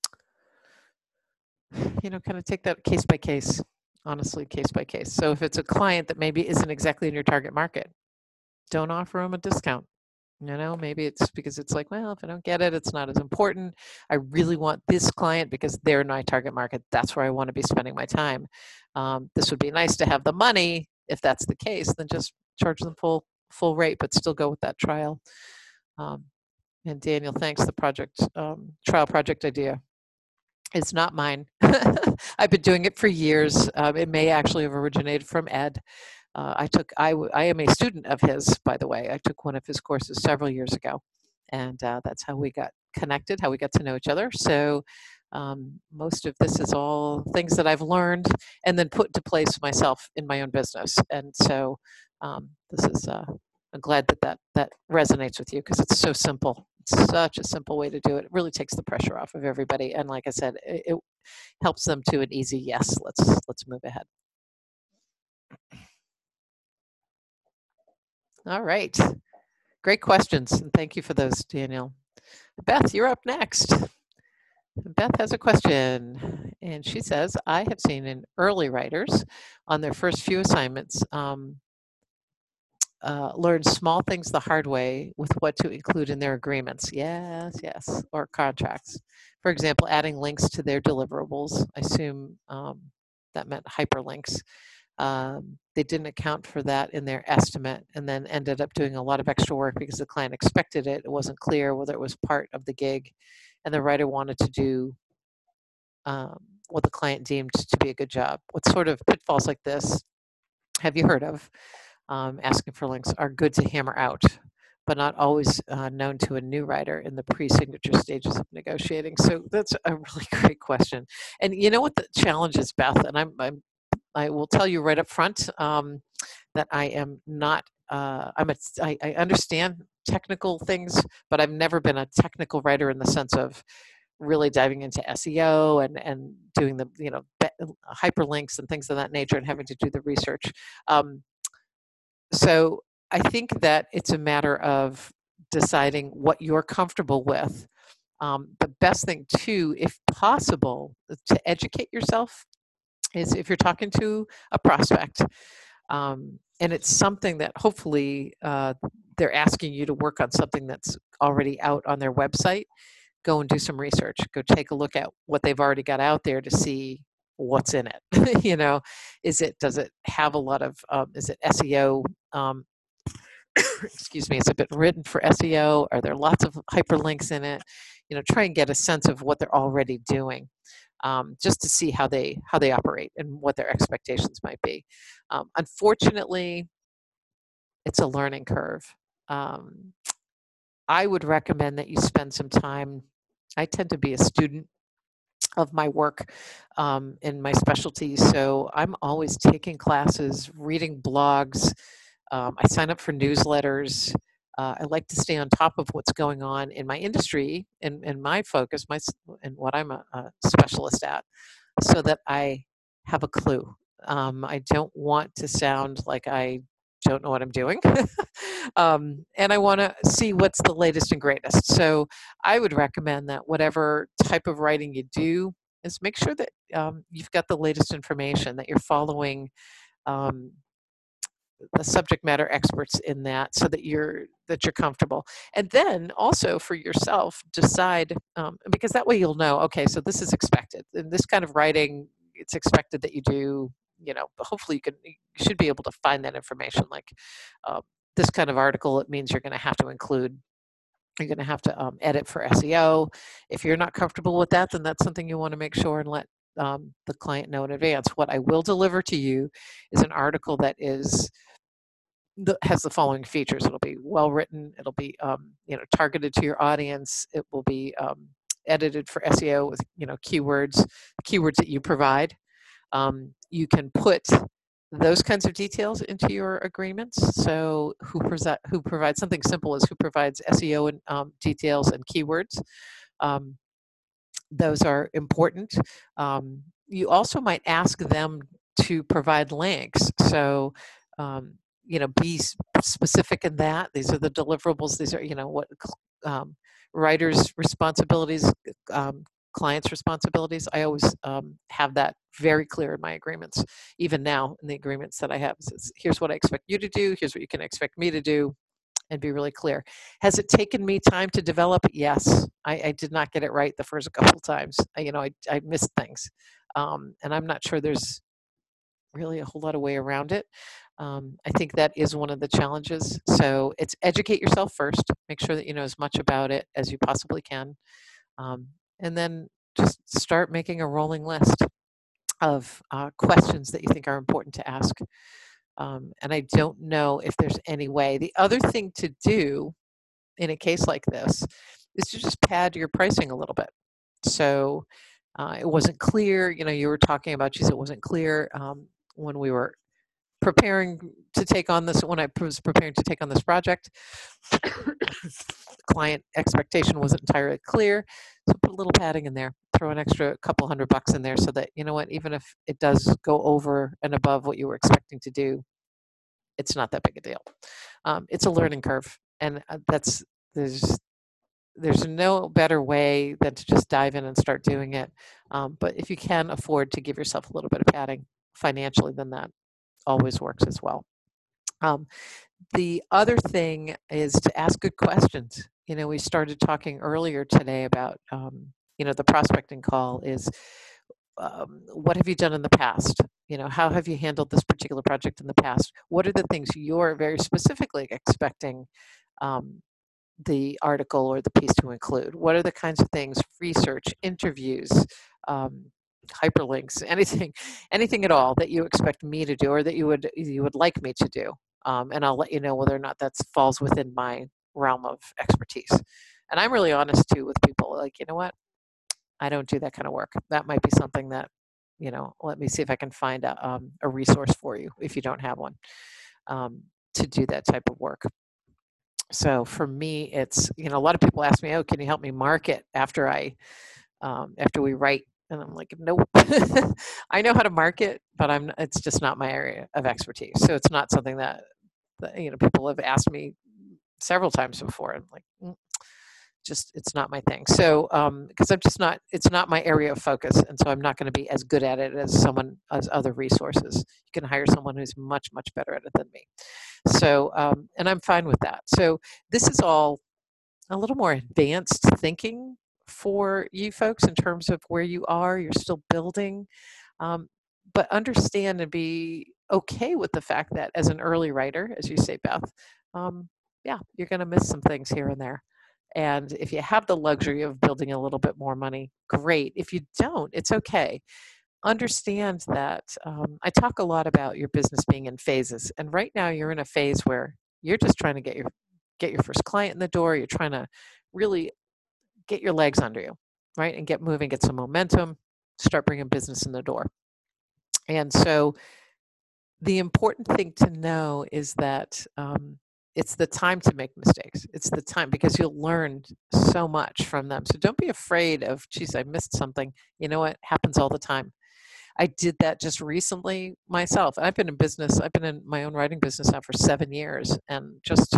you know, kind of take that case by case, honestly, case by case. So if it's a client that maybe isn't exactly in your target market, don't offer them a discount. You know, maybe it's because it's like, well, if I don't get it, it's not as important. I really want this client because they're my target market. That's where I want to be spending my time. Um, this would be nice to have the money. If that's the case, then just charge them full full rate, but still go with that trial. Um, and Daniel, thanks. The project um, trial project idea. It's not mine. I've been doing it for years. Um, it may actually have originated from Ed. Uh, I took, I, w- I am a student of his, by the way. I took one of his courses several years ago, and uh, that's how we got connected, how we got to know each other. So um, most of this is all things that I've learned and then put into place myself in my own business. And so um, this is, uh, I'm glad that that, that resonates with you because it's so simple. It's such a simple way to do it. It really takes the pressure off of everybody. And like I said, it, it helps them to an easy yes. Let's let's move ahead. All right. Great questions. And thank you for those, Daniel. Beth, you're up next. Beth has a question, and she says, I have seen in early writers on their first few assignments um, uh, learn small things the hard way with what to include in their agreements. Yes, yes, or contracts. For example, adding links to their deliverables. I assume um, that meant hyperlinks. Um, they didn't account for that in their estimate and then ended up doing a lot of extra work because the client expected it. It wasn't clear whether it was part of the gig, and the writer wanted to do um, what the client deemed to be a good job. What sort of pitfalls like this have you heard of? Um, asking for links are good to hammer out, but not always uh, known to a new writer in the pre-signature stages of negotiating. So that's a really great question. And you know what the challenge is, Beth? And I'm, I'm I will tell you right up front um, that I am not. Uh, I'm a. I, I understand technical things, but I've never been a technical writer in the sense of really diving into S E O and and doing the you know hyperlinks and things of that nature and having to do the research. Um, so I think that it's a matter of deciding what you're comfortable with. Um, the best thing too, if possible, to educate yourself is if you're talking to a prospect um, and it's something that hopefully uh, they're asking you to work on something that's already out on their website, go and do some research. Go take a look at what they've already got out there to see what's in it. you know, is it, does it have a lot of, um, is it S E O, um, excuse me, has it been written for S E O? Are there lots of hyperlinks in it? You know, try and get a sense of what they're already doing. Um, just to see how they how they operate and what their expectations might be. Um, unfortunately, it's a learning curve. Um, I would recommend that you spend some time. I tend to be a student of my work um, in my specialty, so I'm always taking classes, reading blogs. Um, I sign up for newsletters. Uh, I like to stay on top of what's going on in my industry and, and my focus, my and what I'm a, a specialist at, so that I have a clue. Um, I don't want to sound like I don't know what I'm doing. um, and I want to see what's the latest and greatest. So I would recommend that whatever type of writing you do, is make sure that um, you've got the latest information, that you're following um, the subject matter experts in that, so that you're that you're comfortable. And then also for yourself, decide um, because that way you'll know, okay, so this is expected in this kind of writing. It's expected that you do, you know, hopefully you can you should be able to find that information. Like uh, this kind of article, it means you're going to have to include you're going to have to um, edit for S E O. If you're not comfortable with that, then that's something you want to make sure and let um, the client know in advance. What I will deliver to you is an article that is the, has the following features. It'll be well written. It'll be um, you know targeted to your audience. It will be um, edited for S E O with you know keywords, keywords that you provide. Um, you can put those kinds of details into your agreements. So who, presi- who provides something simple as who provides S E O and um, details and keywords. Um, those are important. Um, you also might ask them to provide links. So um, you know, be specific in that. These are the deliverables. These are, you know, what um, writers' responsibilities, um, clients' responsibilities. I always um, have that very clear in my agreements. Even now in the agreements that I have, it's, here's what I expect you to do. Here's what you can expect me to do. and be really clear. Has it taken me time to develop? Yes. I, I did not get it right the first couple times. I, you know, I, I missed things. Um, and I'm not sure there's really a whole lot of way around it. Um, I think that is one of the challenges. So it's educate yourself first, make sure that you know as much about it as you possibly can. Um, and then just start making a rolling list of uh, questions that you think are important to ask. Um, and I don't know if there's any way. The other thing to do in a case like this is to just pad your pricing a little bit. So uh, it wasn't clear, you know, you were talking about, geez, it wasn't clear um, when we were preparing to take on this, when I was preparing to take on this project, client expectation wasn't entirely clear. So put a little padding in there, throw an extra couple hundred bucks in there so that, you know what, even if it does go over and above what you were expecting to do, it's not that big a deal. Um, it's a learning curve. And uh, that's, there's, there's no better way than to just dive in and start doing it. Um, but if you can afford to give yourself a little bit of padding financially, then that always works as well. Um, the other thing is to ask good questions. You know, we started talking earlier today about, um, you know, the prospecting call is, um, what have you done in the past? You know, how have you handled this particular project in the past? What are the things you're very specifically expecting um, the article or the piece to include? What are the kinds of things, research, interviews, um, hyperlinks, anything, anything at all that you expect me to do or that you would you would like me to do? Um, and I'll let you know whether or not that falls within my realm of expertise. And I'm really honest too with people. Like, you know what? I don't do that kind of work. That might be something that, you know, let me see if I can find a, um, a resource for you if you don't have one um, to do that type of work. So for me, it's, you know, a lot of people ask me, oh, can you help me market after I, um, after we write? And I'm like, nope. I know how to market, but I'm, it's just not my area of expertise. So it's not something that, that you know, people have asked me several times before. I'm like, mm, just, it's not my thing. So, um, because I'm just not, it's not my area of focus. And so I'm not going to be as good at it as someone, as other resources. You can hire someone who's much, much better at it than me. So, um, and I'm fine with that. So this is all a little more advanced thinking for you folks in terms of where you are. You're still building, um, but understand and be okay with the fact that as an early writer, as you say, Beth, um, yeah, you're going to miss some things here and there. And if you have the luxury of building a little bit more money, great. If you don't, it's okay. Understand that um, I talk a lot about your business being in phases, and right now you're in a phase where you're just trying to get your get your first client in the door. You're trying to really get your legs under you, right, and get moving, get some momentum, start bringing business in the door. And so, the important thing to know is that um, it's the time to make mistakes. It's the time because you'll learn so much from them. So don't be afraid of, geez, I missed something. You know what happens all the time. I did that just recently myself. I've been in business, I've been in my own writing business now for seven years. And just,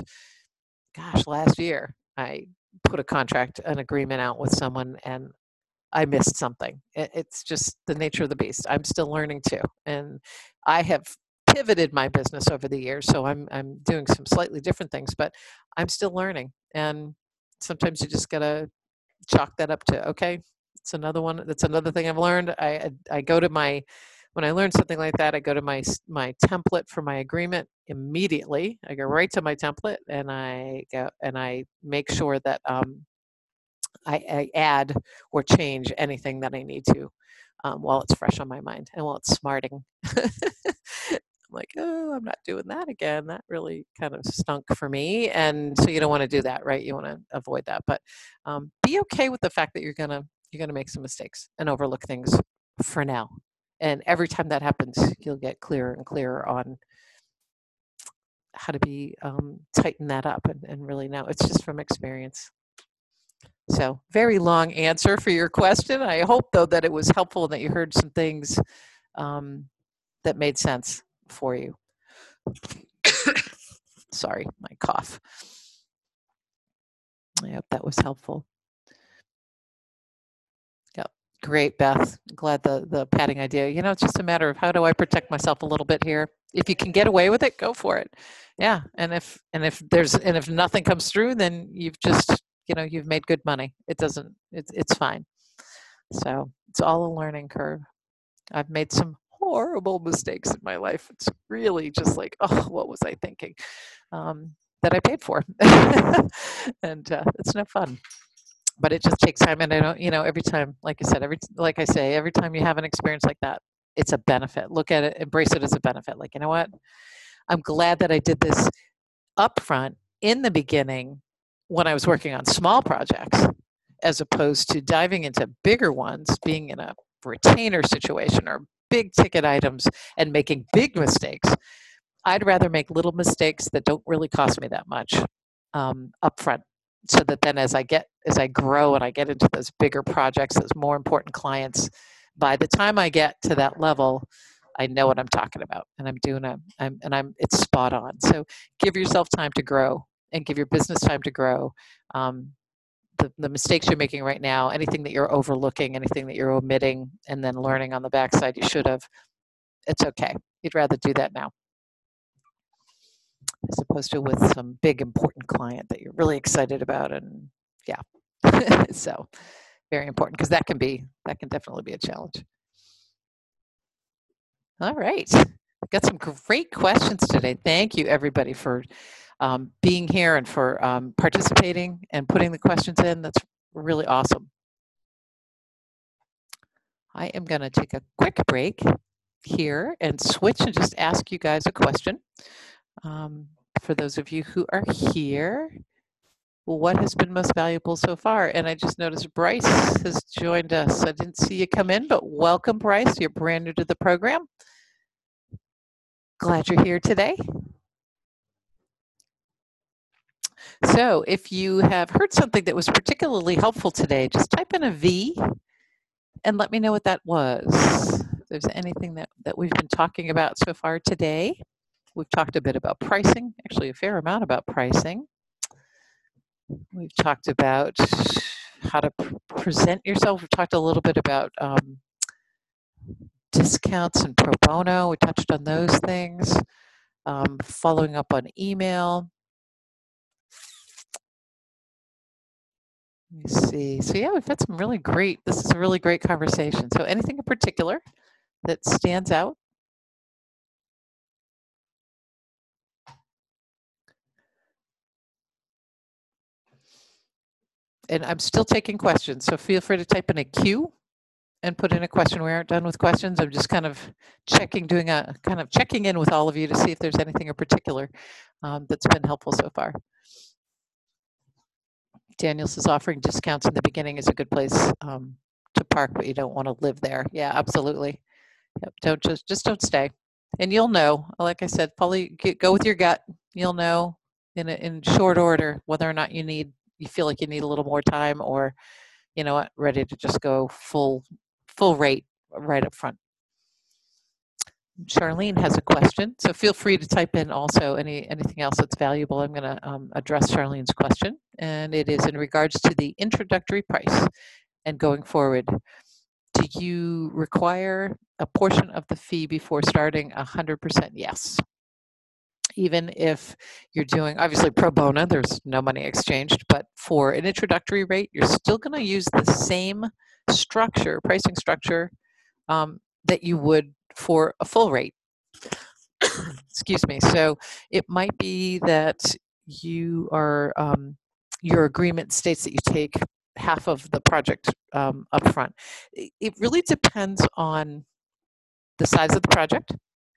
gosh, last year, I put a contract, an agreement out with someone and I missed something. It's just the nature of the beast. I'm still learning too. And I have pivoted my business over the years. So I'm, I'm doing some slightly different things, but I'm still learning. And sometimes you just got to chalk that up to, okay, it's another one. That's another thing I've learned. I, I, I go to my, when I learn something like that, I go to my, my template for my agreement immediately. I go right to my template and I go, and I make sure that um, I, I add or change anything that I need to um, while it's fresh on my mind and while it's smarting. I'm like, oh, I'm not doing that again. That really kind of stunk for me. And so you don't want to do that, right? You want to avoid that. But um, be okay with the fact that you're gonna you're gonna make some mistakes and overlook things for now. And every time that happens, you'll get clearer and clearer on how to be um, tighten that up and, and really know. It's just from experience. So very long answer for your question. I hope though that it was helpful and that you heard some things um, that made sense for you. Sorry, my cough. I hope that was helpful. Yep. Great, Beth. Glad the the padding idea. You know, it's just a matter of how do I protect myself a little bit here. If you can get away with it, go for it. Yeah, and if and if there's and if nothing comes through, then you've just you know you've made good money. It doesn't. It's it's fine. So it's all a learning curve. I've made some horrible mistakes in my life. It's really just like, oh, what was I thinking? Um, that I paid for, and uh, it's no fun. But it just takes time, and I don't, you know, every time, like I said, every like I say, every time you have an experience like that, it's a benefit. Look at it, embrace it as a benefit. Like, you know what? I'm glad that I did this upfront in the beginning when I was working on small projects, as opposed to diving into bigger ones, being in a retainer situation or big ticket items and making big mistakes. I'd rather make little mistakes that don't really cost me that much um, upfront, so that then as I get as I grow and I get into those bigger projects, those more important clients, by the time I get to that level, I know what I'm talking about, and I'm doing a I'm and I'm it's spot on. So give yourself time to grow and give your business time to grow. Um, the, the mistakes you're making right now, anything that you're overlooking, anything that you're omitting, and then learning on the backside you should have, it's okay. You'd rather do that now as opposed to with some big important client that you're really excited about. And yeah, so very important, because that can be that can definitely be a challenge. All right, we've got some great questions today. Thank you everybody for um, being here and for um, participating and putting the questions in. That's really awesome. I am going to take a quick break here and switch and just ask you guys a question. Um, for those of you who are here, what has been most valuable so far? And I just noticed Bryce has joined us. I didn't see you come in, but welcome, Bryce. You're brand new to the program. Glad you're here today. So if you have heard something that was particularly helpful today, just type in a V and let me know what that was. If there's anything that, that we've been talking about so far today. We've talked a bit about pricing, actually a fair amount about pricing. We've talked about how to pr- present yourself. We've talked a little bit about um, discounts and pro bono. We touched on those things. Um, following up on email. Let me see. So yeah, we've had some really great, this is a really great conversation. So anything in particular that stands out? And I'm still taking questions, so feel free to type in a Q and put in a question. We aren't done with questions. I'm just kind of checking, doing a kind of checking in with all of you to see if there's anything in particular um, that's been helpful so far. Daniel says offering discounts in the beginning is a good place um, to park, but you don't want to live there. Yeah, absolutely. Yep, don't just just don't stay, and you'll know. Like I said, probably get, go with your gut. You'll know in a, in short order whether or not you need you feel like you need a little more time, or you know what, ready to just go full full rate right up front. Charlene has a question, so feel free to type in also any anything else that's valuable. I'm going to um, address Charlene's question, and it is in regards to the introductory price and going forward. Do you require a portion of the fee before starting? one hundred percent yes. Even if you're doing, obviously pro bono, there's no money exchanged, but for an introductory rate, you're still going to use the same structure, pricing structure, um, that you would for a full rate. Excuse me. So it might be that you are, um, your agreement states that you take half of the project um, upfront. It really depends on the size of the project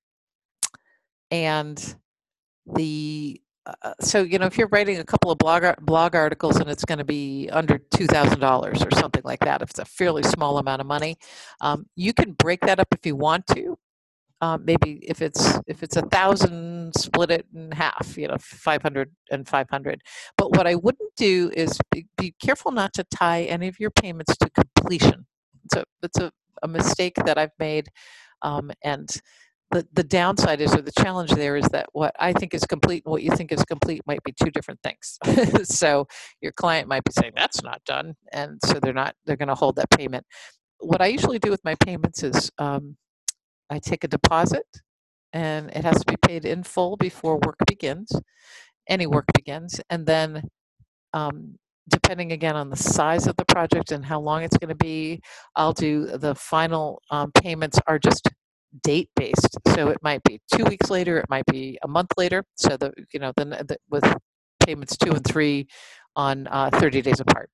and the uh, so you know if you're writing a couple of blog blog articles and it's going to be under two thousand dollars or something like that, if it's a fairly small amount of money, um, you can break that up if you want to. Um, maybe if it's if it's a thousand, split it in half, you know, five hundred and five hundred. But what I wouldn't do is be, be careful not to tie any of your payments to completion. So it's a, a mistake that I've made, um, and the the downside is, or the challenge there is that what I think is complete and what you think is complete might be two different things. So your client might be saying that's not done, and so they're not they're going to hold that payment. what I usually do with my payments is um, I take a deposit, and it has to be paid in full before work begins, any work begins, and then um, depending again on the size of the project and how long it's going to be, I'll do the final um, payments are just date based. So it might be two weeks later, it might be a month later. So the you know then the, with payments two and three on uh, thirty days apart.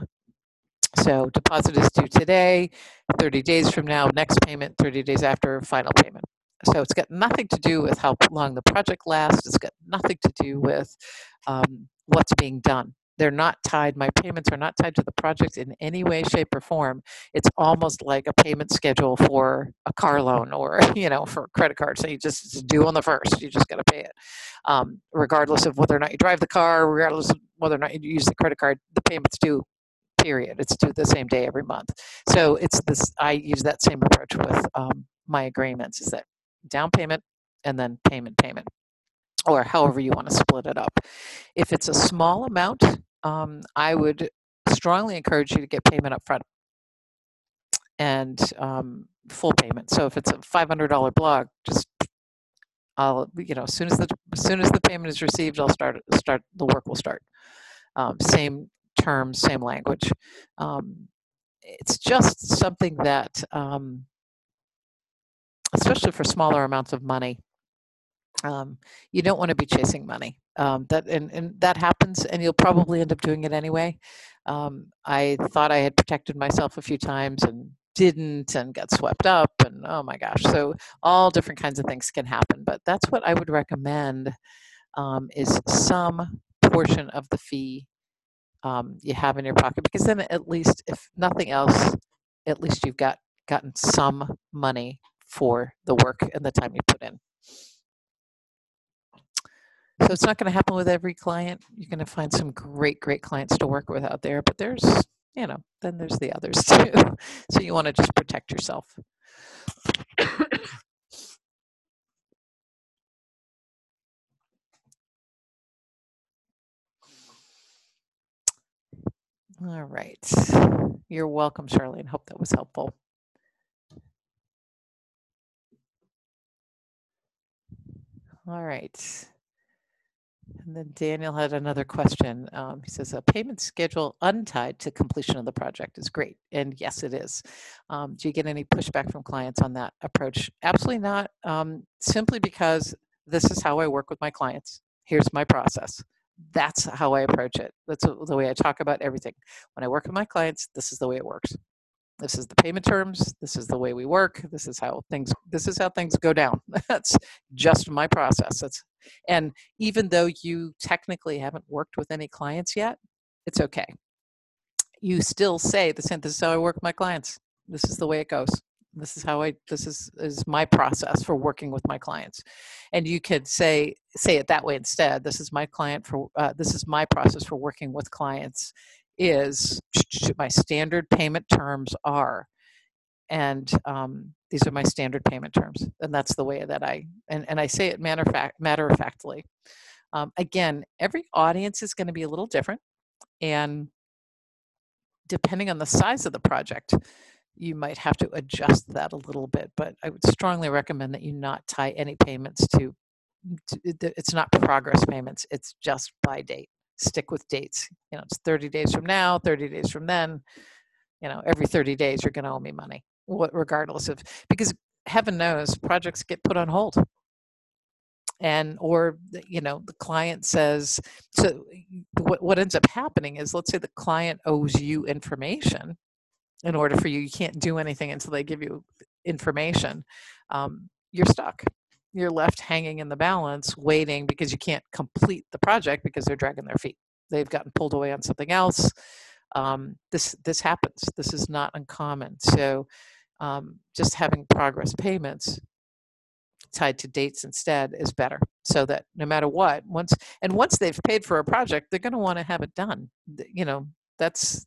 So deposit is due today, thirty days from now, next payment, thirty days after, final payment. So it's got nothing to do with how long the project lasts. It's got nothing to do with um, what's being done. They're not tied, my payments are not tied to the project in any way, shape, or form. It's almost like a payment schedule for a car loan or, you know, for a credit card. So you just, it's due on the first, you just got to pay it. Um, regardless of whether or not you drive the car, regardless of whether or not you use the credit card, the payment's due, period. It's due the same day every month. So it's this, I use that same approach with um, my agreements, is that down payment and then payment payment, or however you want to split it up. If it's a small amount, um, I would strongly encourage you to get payment up front and um, full payment. So if it's a five hundred dollar blog, just I'll, you know, as soon as the as soon as the payment is received, I'll start start the work will start. Um, same terms, same language. Um, it's just something that, um, especially for smaller amounts of money, um, you don't want to be chasing money. Um, that and, and that happens, and you'll probably end up doing it anyway. Um, I thought I had protected myself a few times and didn't, and got swept up, and oh my gosh. So all different kinds of things can happen, but that's what I would recommend, um, is some portion of the fee um, you have in your pocket, because then at least, if nothing else, at least you've got gotten some money for the work and the time you put in. So it's not going to happen with every client. You're going to find some great, great clients to work with out there, but there's, you know, then there's the others too. So you want to just protect yourself. All right. You're welcome, Charlene. Hope that was helpful. All right. And then Daniel had another question. Um, he says, a payment schedule untied to completion of the project is great. And yes, it is. Um, do you get any pushback from clients on that approach? Absolutely not. Um, simply because this is how I work with my clients. Here's my process. That's how I approach it. That's the way I talk about everything. When I work with my clients, this is the way it works. This is the payment terms. This is the way we work. This is how things. This is how things go down. That's just my process. That's, and even though you technically haven't worked with any clients yet, it's okay. You still say the same. This is how I work with my clients. This is the way it goes. This is how I. This is is my process for working with my clients, and you could say say it that way instead. This is my client for. Uh, this is my process for working with clients. Is my standard payment terms are, and um, these are my standard payment terms, and that's the way that I and, and I say it matter of fact matter of factly. Um, again, every audience is going to be a little different, and depending on the size of the project, you might have to adjust that a little bit. But I would strongly recommend that you not tie any payments to. to it's not progress payments; it's just by date. Stick with dates. You know, it's thirty days from now, thirty days from then. You know, every thirty days you're going to owe me money, regardless of, because heaven knows projects get put on hold. And, or, you know, the client says, so what, what ends up happening is, let's say the client owes you information. In order for you, you can't do anything until they give you information. Um, you're stuck. You're left hanging in the balance, waiting, because you can't complete the project because they're dragging their feet. They've gotten pulled away on something else. Um, this this happens. This is not uncommon. So um, just having progress payments tied to dates instead is better, so that no matter what, once and once they've paid for a project, they're going to want to have it done. You know, that's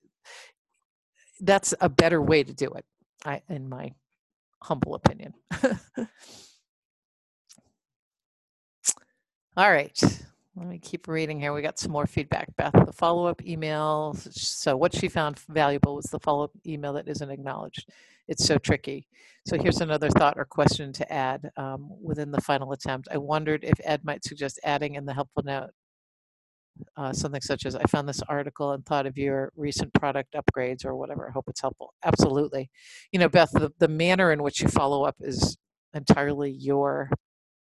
that's a better way to do it, I, in my humble opinion. All right, Let me keep reading here. We got some more feedback, Beth. The follow-up email. So what she found valuable was the follow-up email that isn't acknowledged. It's so tricky. So here's another thought or question to add um, within the final attempt. I wondered if Ed might suggest adding in the helpful note uh, something such as, I found this article and thought of your recent product upgrades or whatever. I hope it's helpful. Absolutely. You know, Beth, the, the manner in which you follow up is entirely your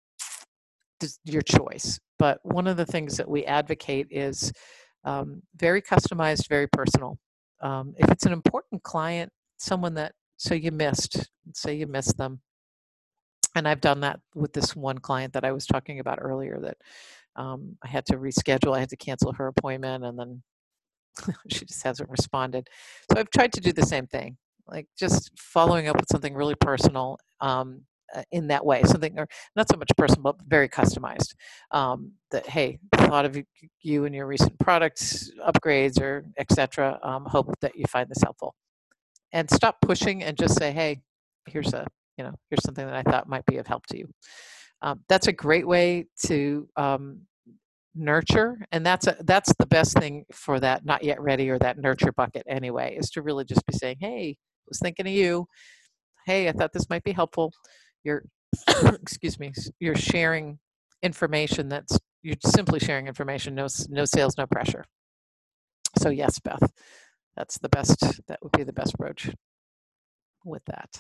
your choice. But one of the things that we advocate is um, very customized, very personal. Um, if it's an important client, someone that, so you missed, say you missed them. And I've done that with this one client that I was talking about earlier that um, I had to reschedule, I had to cancel her appointment, and then she just hasn't responded. So I've tried to do the same thing, like just following up with something really personal. Um, uh, in that way, something, or not so much personal, but very customized. Um, that, hey, thought of you, you and your recent products upgrades or et cetera. Um, hope that you find this helpful, and stop pushing and just say, hey, here's a, you know, here's something that I thought might be of help to you. Um, that's a great way to um, nurture, and that's a, that's the best thing for that not yet ready or that nurture bucket anyway, is to really just be saying, hey, I was thinking of you. Hey, I thought this might be helpful. You're, excuse me, you're sharing information that's, you're simply sharing information, no, no sales, no pressure. So yes, Beth, that's the best, that would be the best approach with that.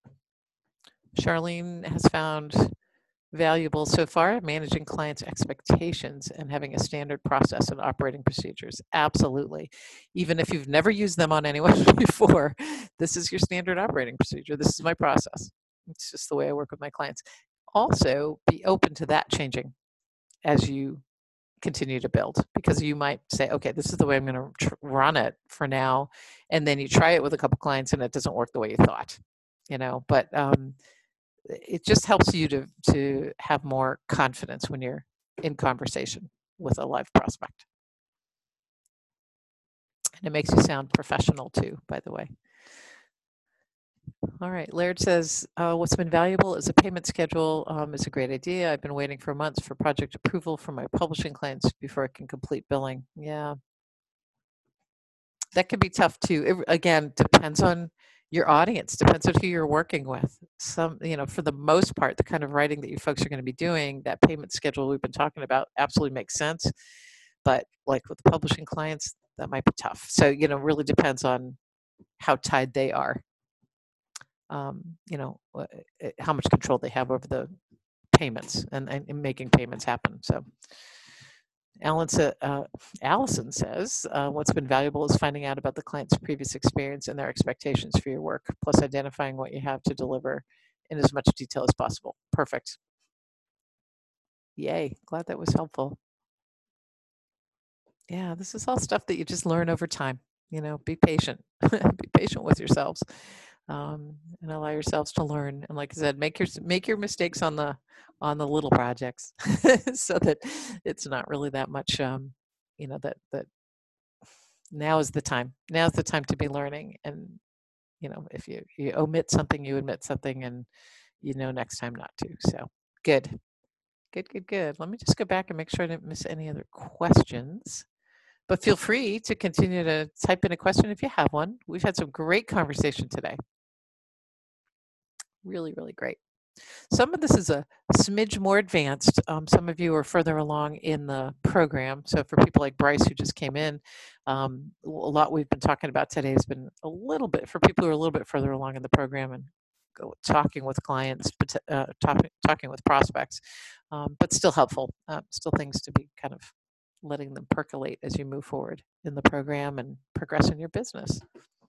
Charlene has found valuable so far managing clients' expectations and having a standard process and operating procedures. Absolutely. Even if you've never used them on anyone before, this is your standard operating procedure. This is my process. It's just the way I work with my clients. Also, be open to that changing as you continue to build, because you might say, okay, this is the way I'm going to tr- run it for now. And then you try it with a couple clients and it doesn't work the way you thought, you know, but um, it just helps you to, to have more confidence when you're in conversation with a live prospect. And it makes you sound professional too, by the way. All right, Laird says, uh, what's been valuable is a payment schedule um, is a great idea. I've been waiting for months for project approval from my publishing clients before I can complete billing. Yeah. That can be tough too. It, again, depends on your audience, depends on who you're working with. Some, you know, for the most part, the kind of writing that you folks are going to be doing, that payment schedule we've been talking about absolutely makes sense. But like with publishing clients, that might be tough. So, you know, really depends on how tied they are. Um, you know, how much control they have over the payments and, and making payments happen. So Alan sa- uh, Allison says, uh, what's been valuable is finding out about the client's previous experience and their expectations for your work, plus identifying what you have to deliver in as much detail as possible. Perfect. Yay, glad that was helpful. Yeah, this is all stuff that you just learn over time. You know, be patient. Be patient with yourselves. Um, and allow yourselves to learn. And like I said, make your make your mistakes on the on the little projects, so that it's not really that much. Um, you know that that now is the time. Now is the time to be learning. And you know, if you you omit something, you admit something, and you know next time not to. So good, good, good, good. Let me just go back and make sure I didn't miss any other questions. But feel free to continue to type in a question if you have one. We've had some great conversation today. Really, really great. Some of this is a smidge more advanced. Um, some of you are further along in the program. So for people like Bryce who just came in, um, a lot we've been talking about today has been a little bit for people who are a little bit further along in the program and go, talking with clients, uh, talking, talking with prospects, um, but still helpful. Uh, still things to be kind of letting them percolate as you move forward in the program and progress in your business.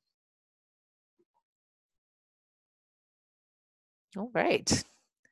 All right.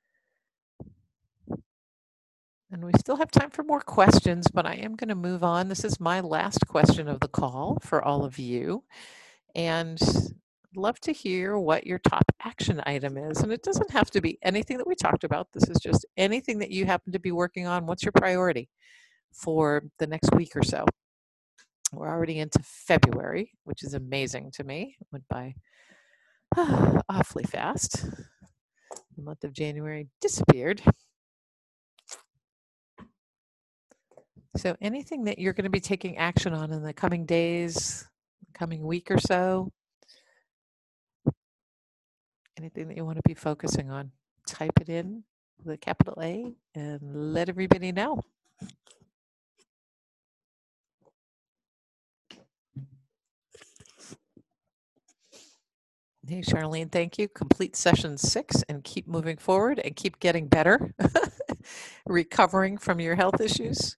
And we still have time for more questions, but I am going to move on. This is my last question of the call for all of you. And I'd love to hear what your top action item is. And it doesn't have to be anything that we talked about. This is just anything that you happen to be working on. What's your priority for the next week or so? We're already into February, which is amazing to me. It went by awfully fast. The month of January disappeared. So anything that you're going to be taking action on in the coming days, coming week or so, anything that you want to be focusing on, type it in with a capital A and let everybody know. Hey, Charlene, thank you. Complete session six and keep moving forward and keep getting better, recovering from your health issues.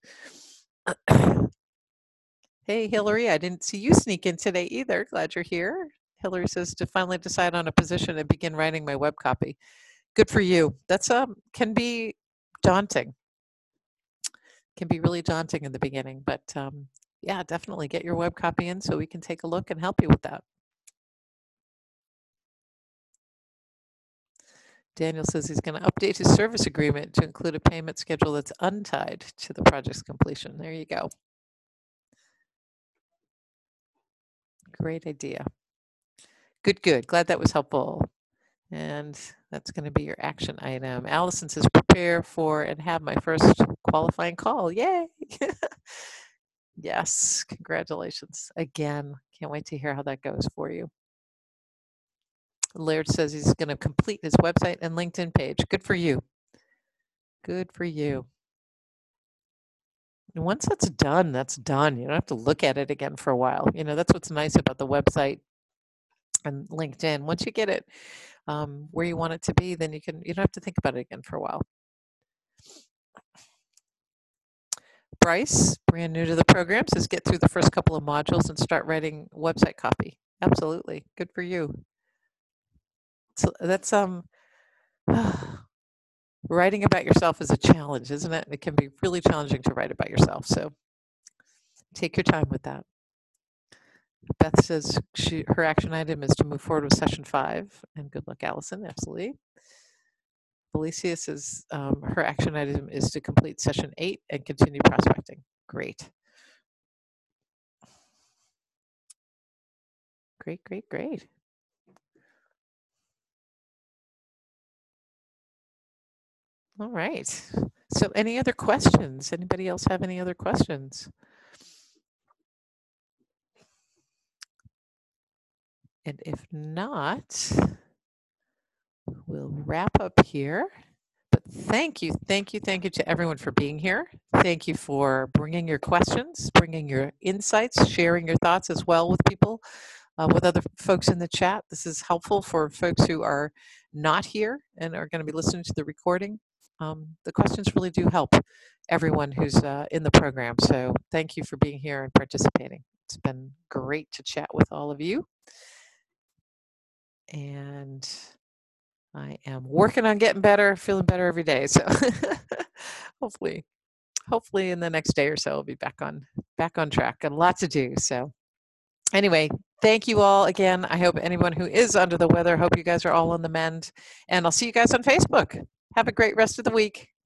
Hey, Hillary, I didn't see you sneak in today either. Glad you're here. Hillary says to finally decide on a position and begin writing my web copy. Good for you. That's um can be daunting. Can be really daunting in the beginning, but um, yeah, definitely get your web copy in so we can take a look and help you with that. Daniel says he's going to update his service agreement to include a payment schedule that's untied to the project's completion. There you go. Great idea. Good, good. Glad that was helpful. And that's going to be your action item. Allison says, prepare for and have my first qualifying call. Yay! Yes, congratulations. Again, can't wait to hear how that goes for you. Laird says he's going to complete his website and LinkedIn page. Good for you. Good for you. And once that's done, that's done. You don't have to look at it again for a while. You know, that's what's nice about the website and LinkedIn. Once you get it um, where you want it to be, then you can, you don't have to think about it again for a while. Bryce, brand new to the program, says get through the first couple of modules and start writing website copy. Absolutely. Good for you. So that's um writing about yourself is a challenge, isn't it? It can be really challenging to write about yourself. So take your time with that. Beth says she, her action item is to move forward with session five. And good luck, Allison. Absolutely. Felicia says um, her action item is to complete session eight and continue prospecting. Great. Great, great, great. All right. So any other questions? Anybody else have any other questions? And if not, we'll wrap up here. But thank you, thank you, thank you to everyone for being here. Thank you for bringing your questions, bringing your insights, sharing your thoughts as well with people, uh, with other folks in the chat. This is helpful for folks who are not here and are going to be listening to the recording. Um, the questions really do help everyone who's uh, in the program. So thank you for being here and participating. It's been great to chat with all of you. And I am working on getting better, feeling better every day. So hopefully, hopefully in the next day or so, I'll be back on back on track. Got a lot to do. So anyway, thank you all again. I hope anyone who is under the weather, hope you guys are all on the mend. And I'll see you guys on Facebook. Have a great rest of the week.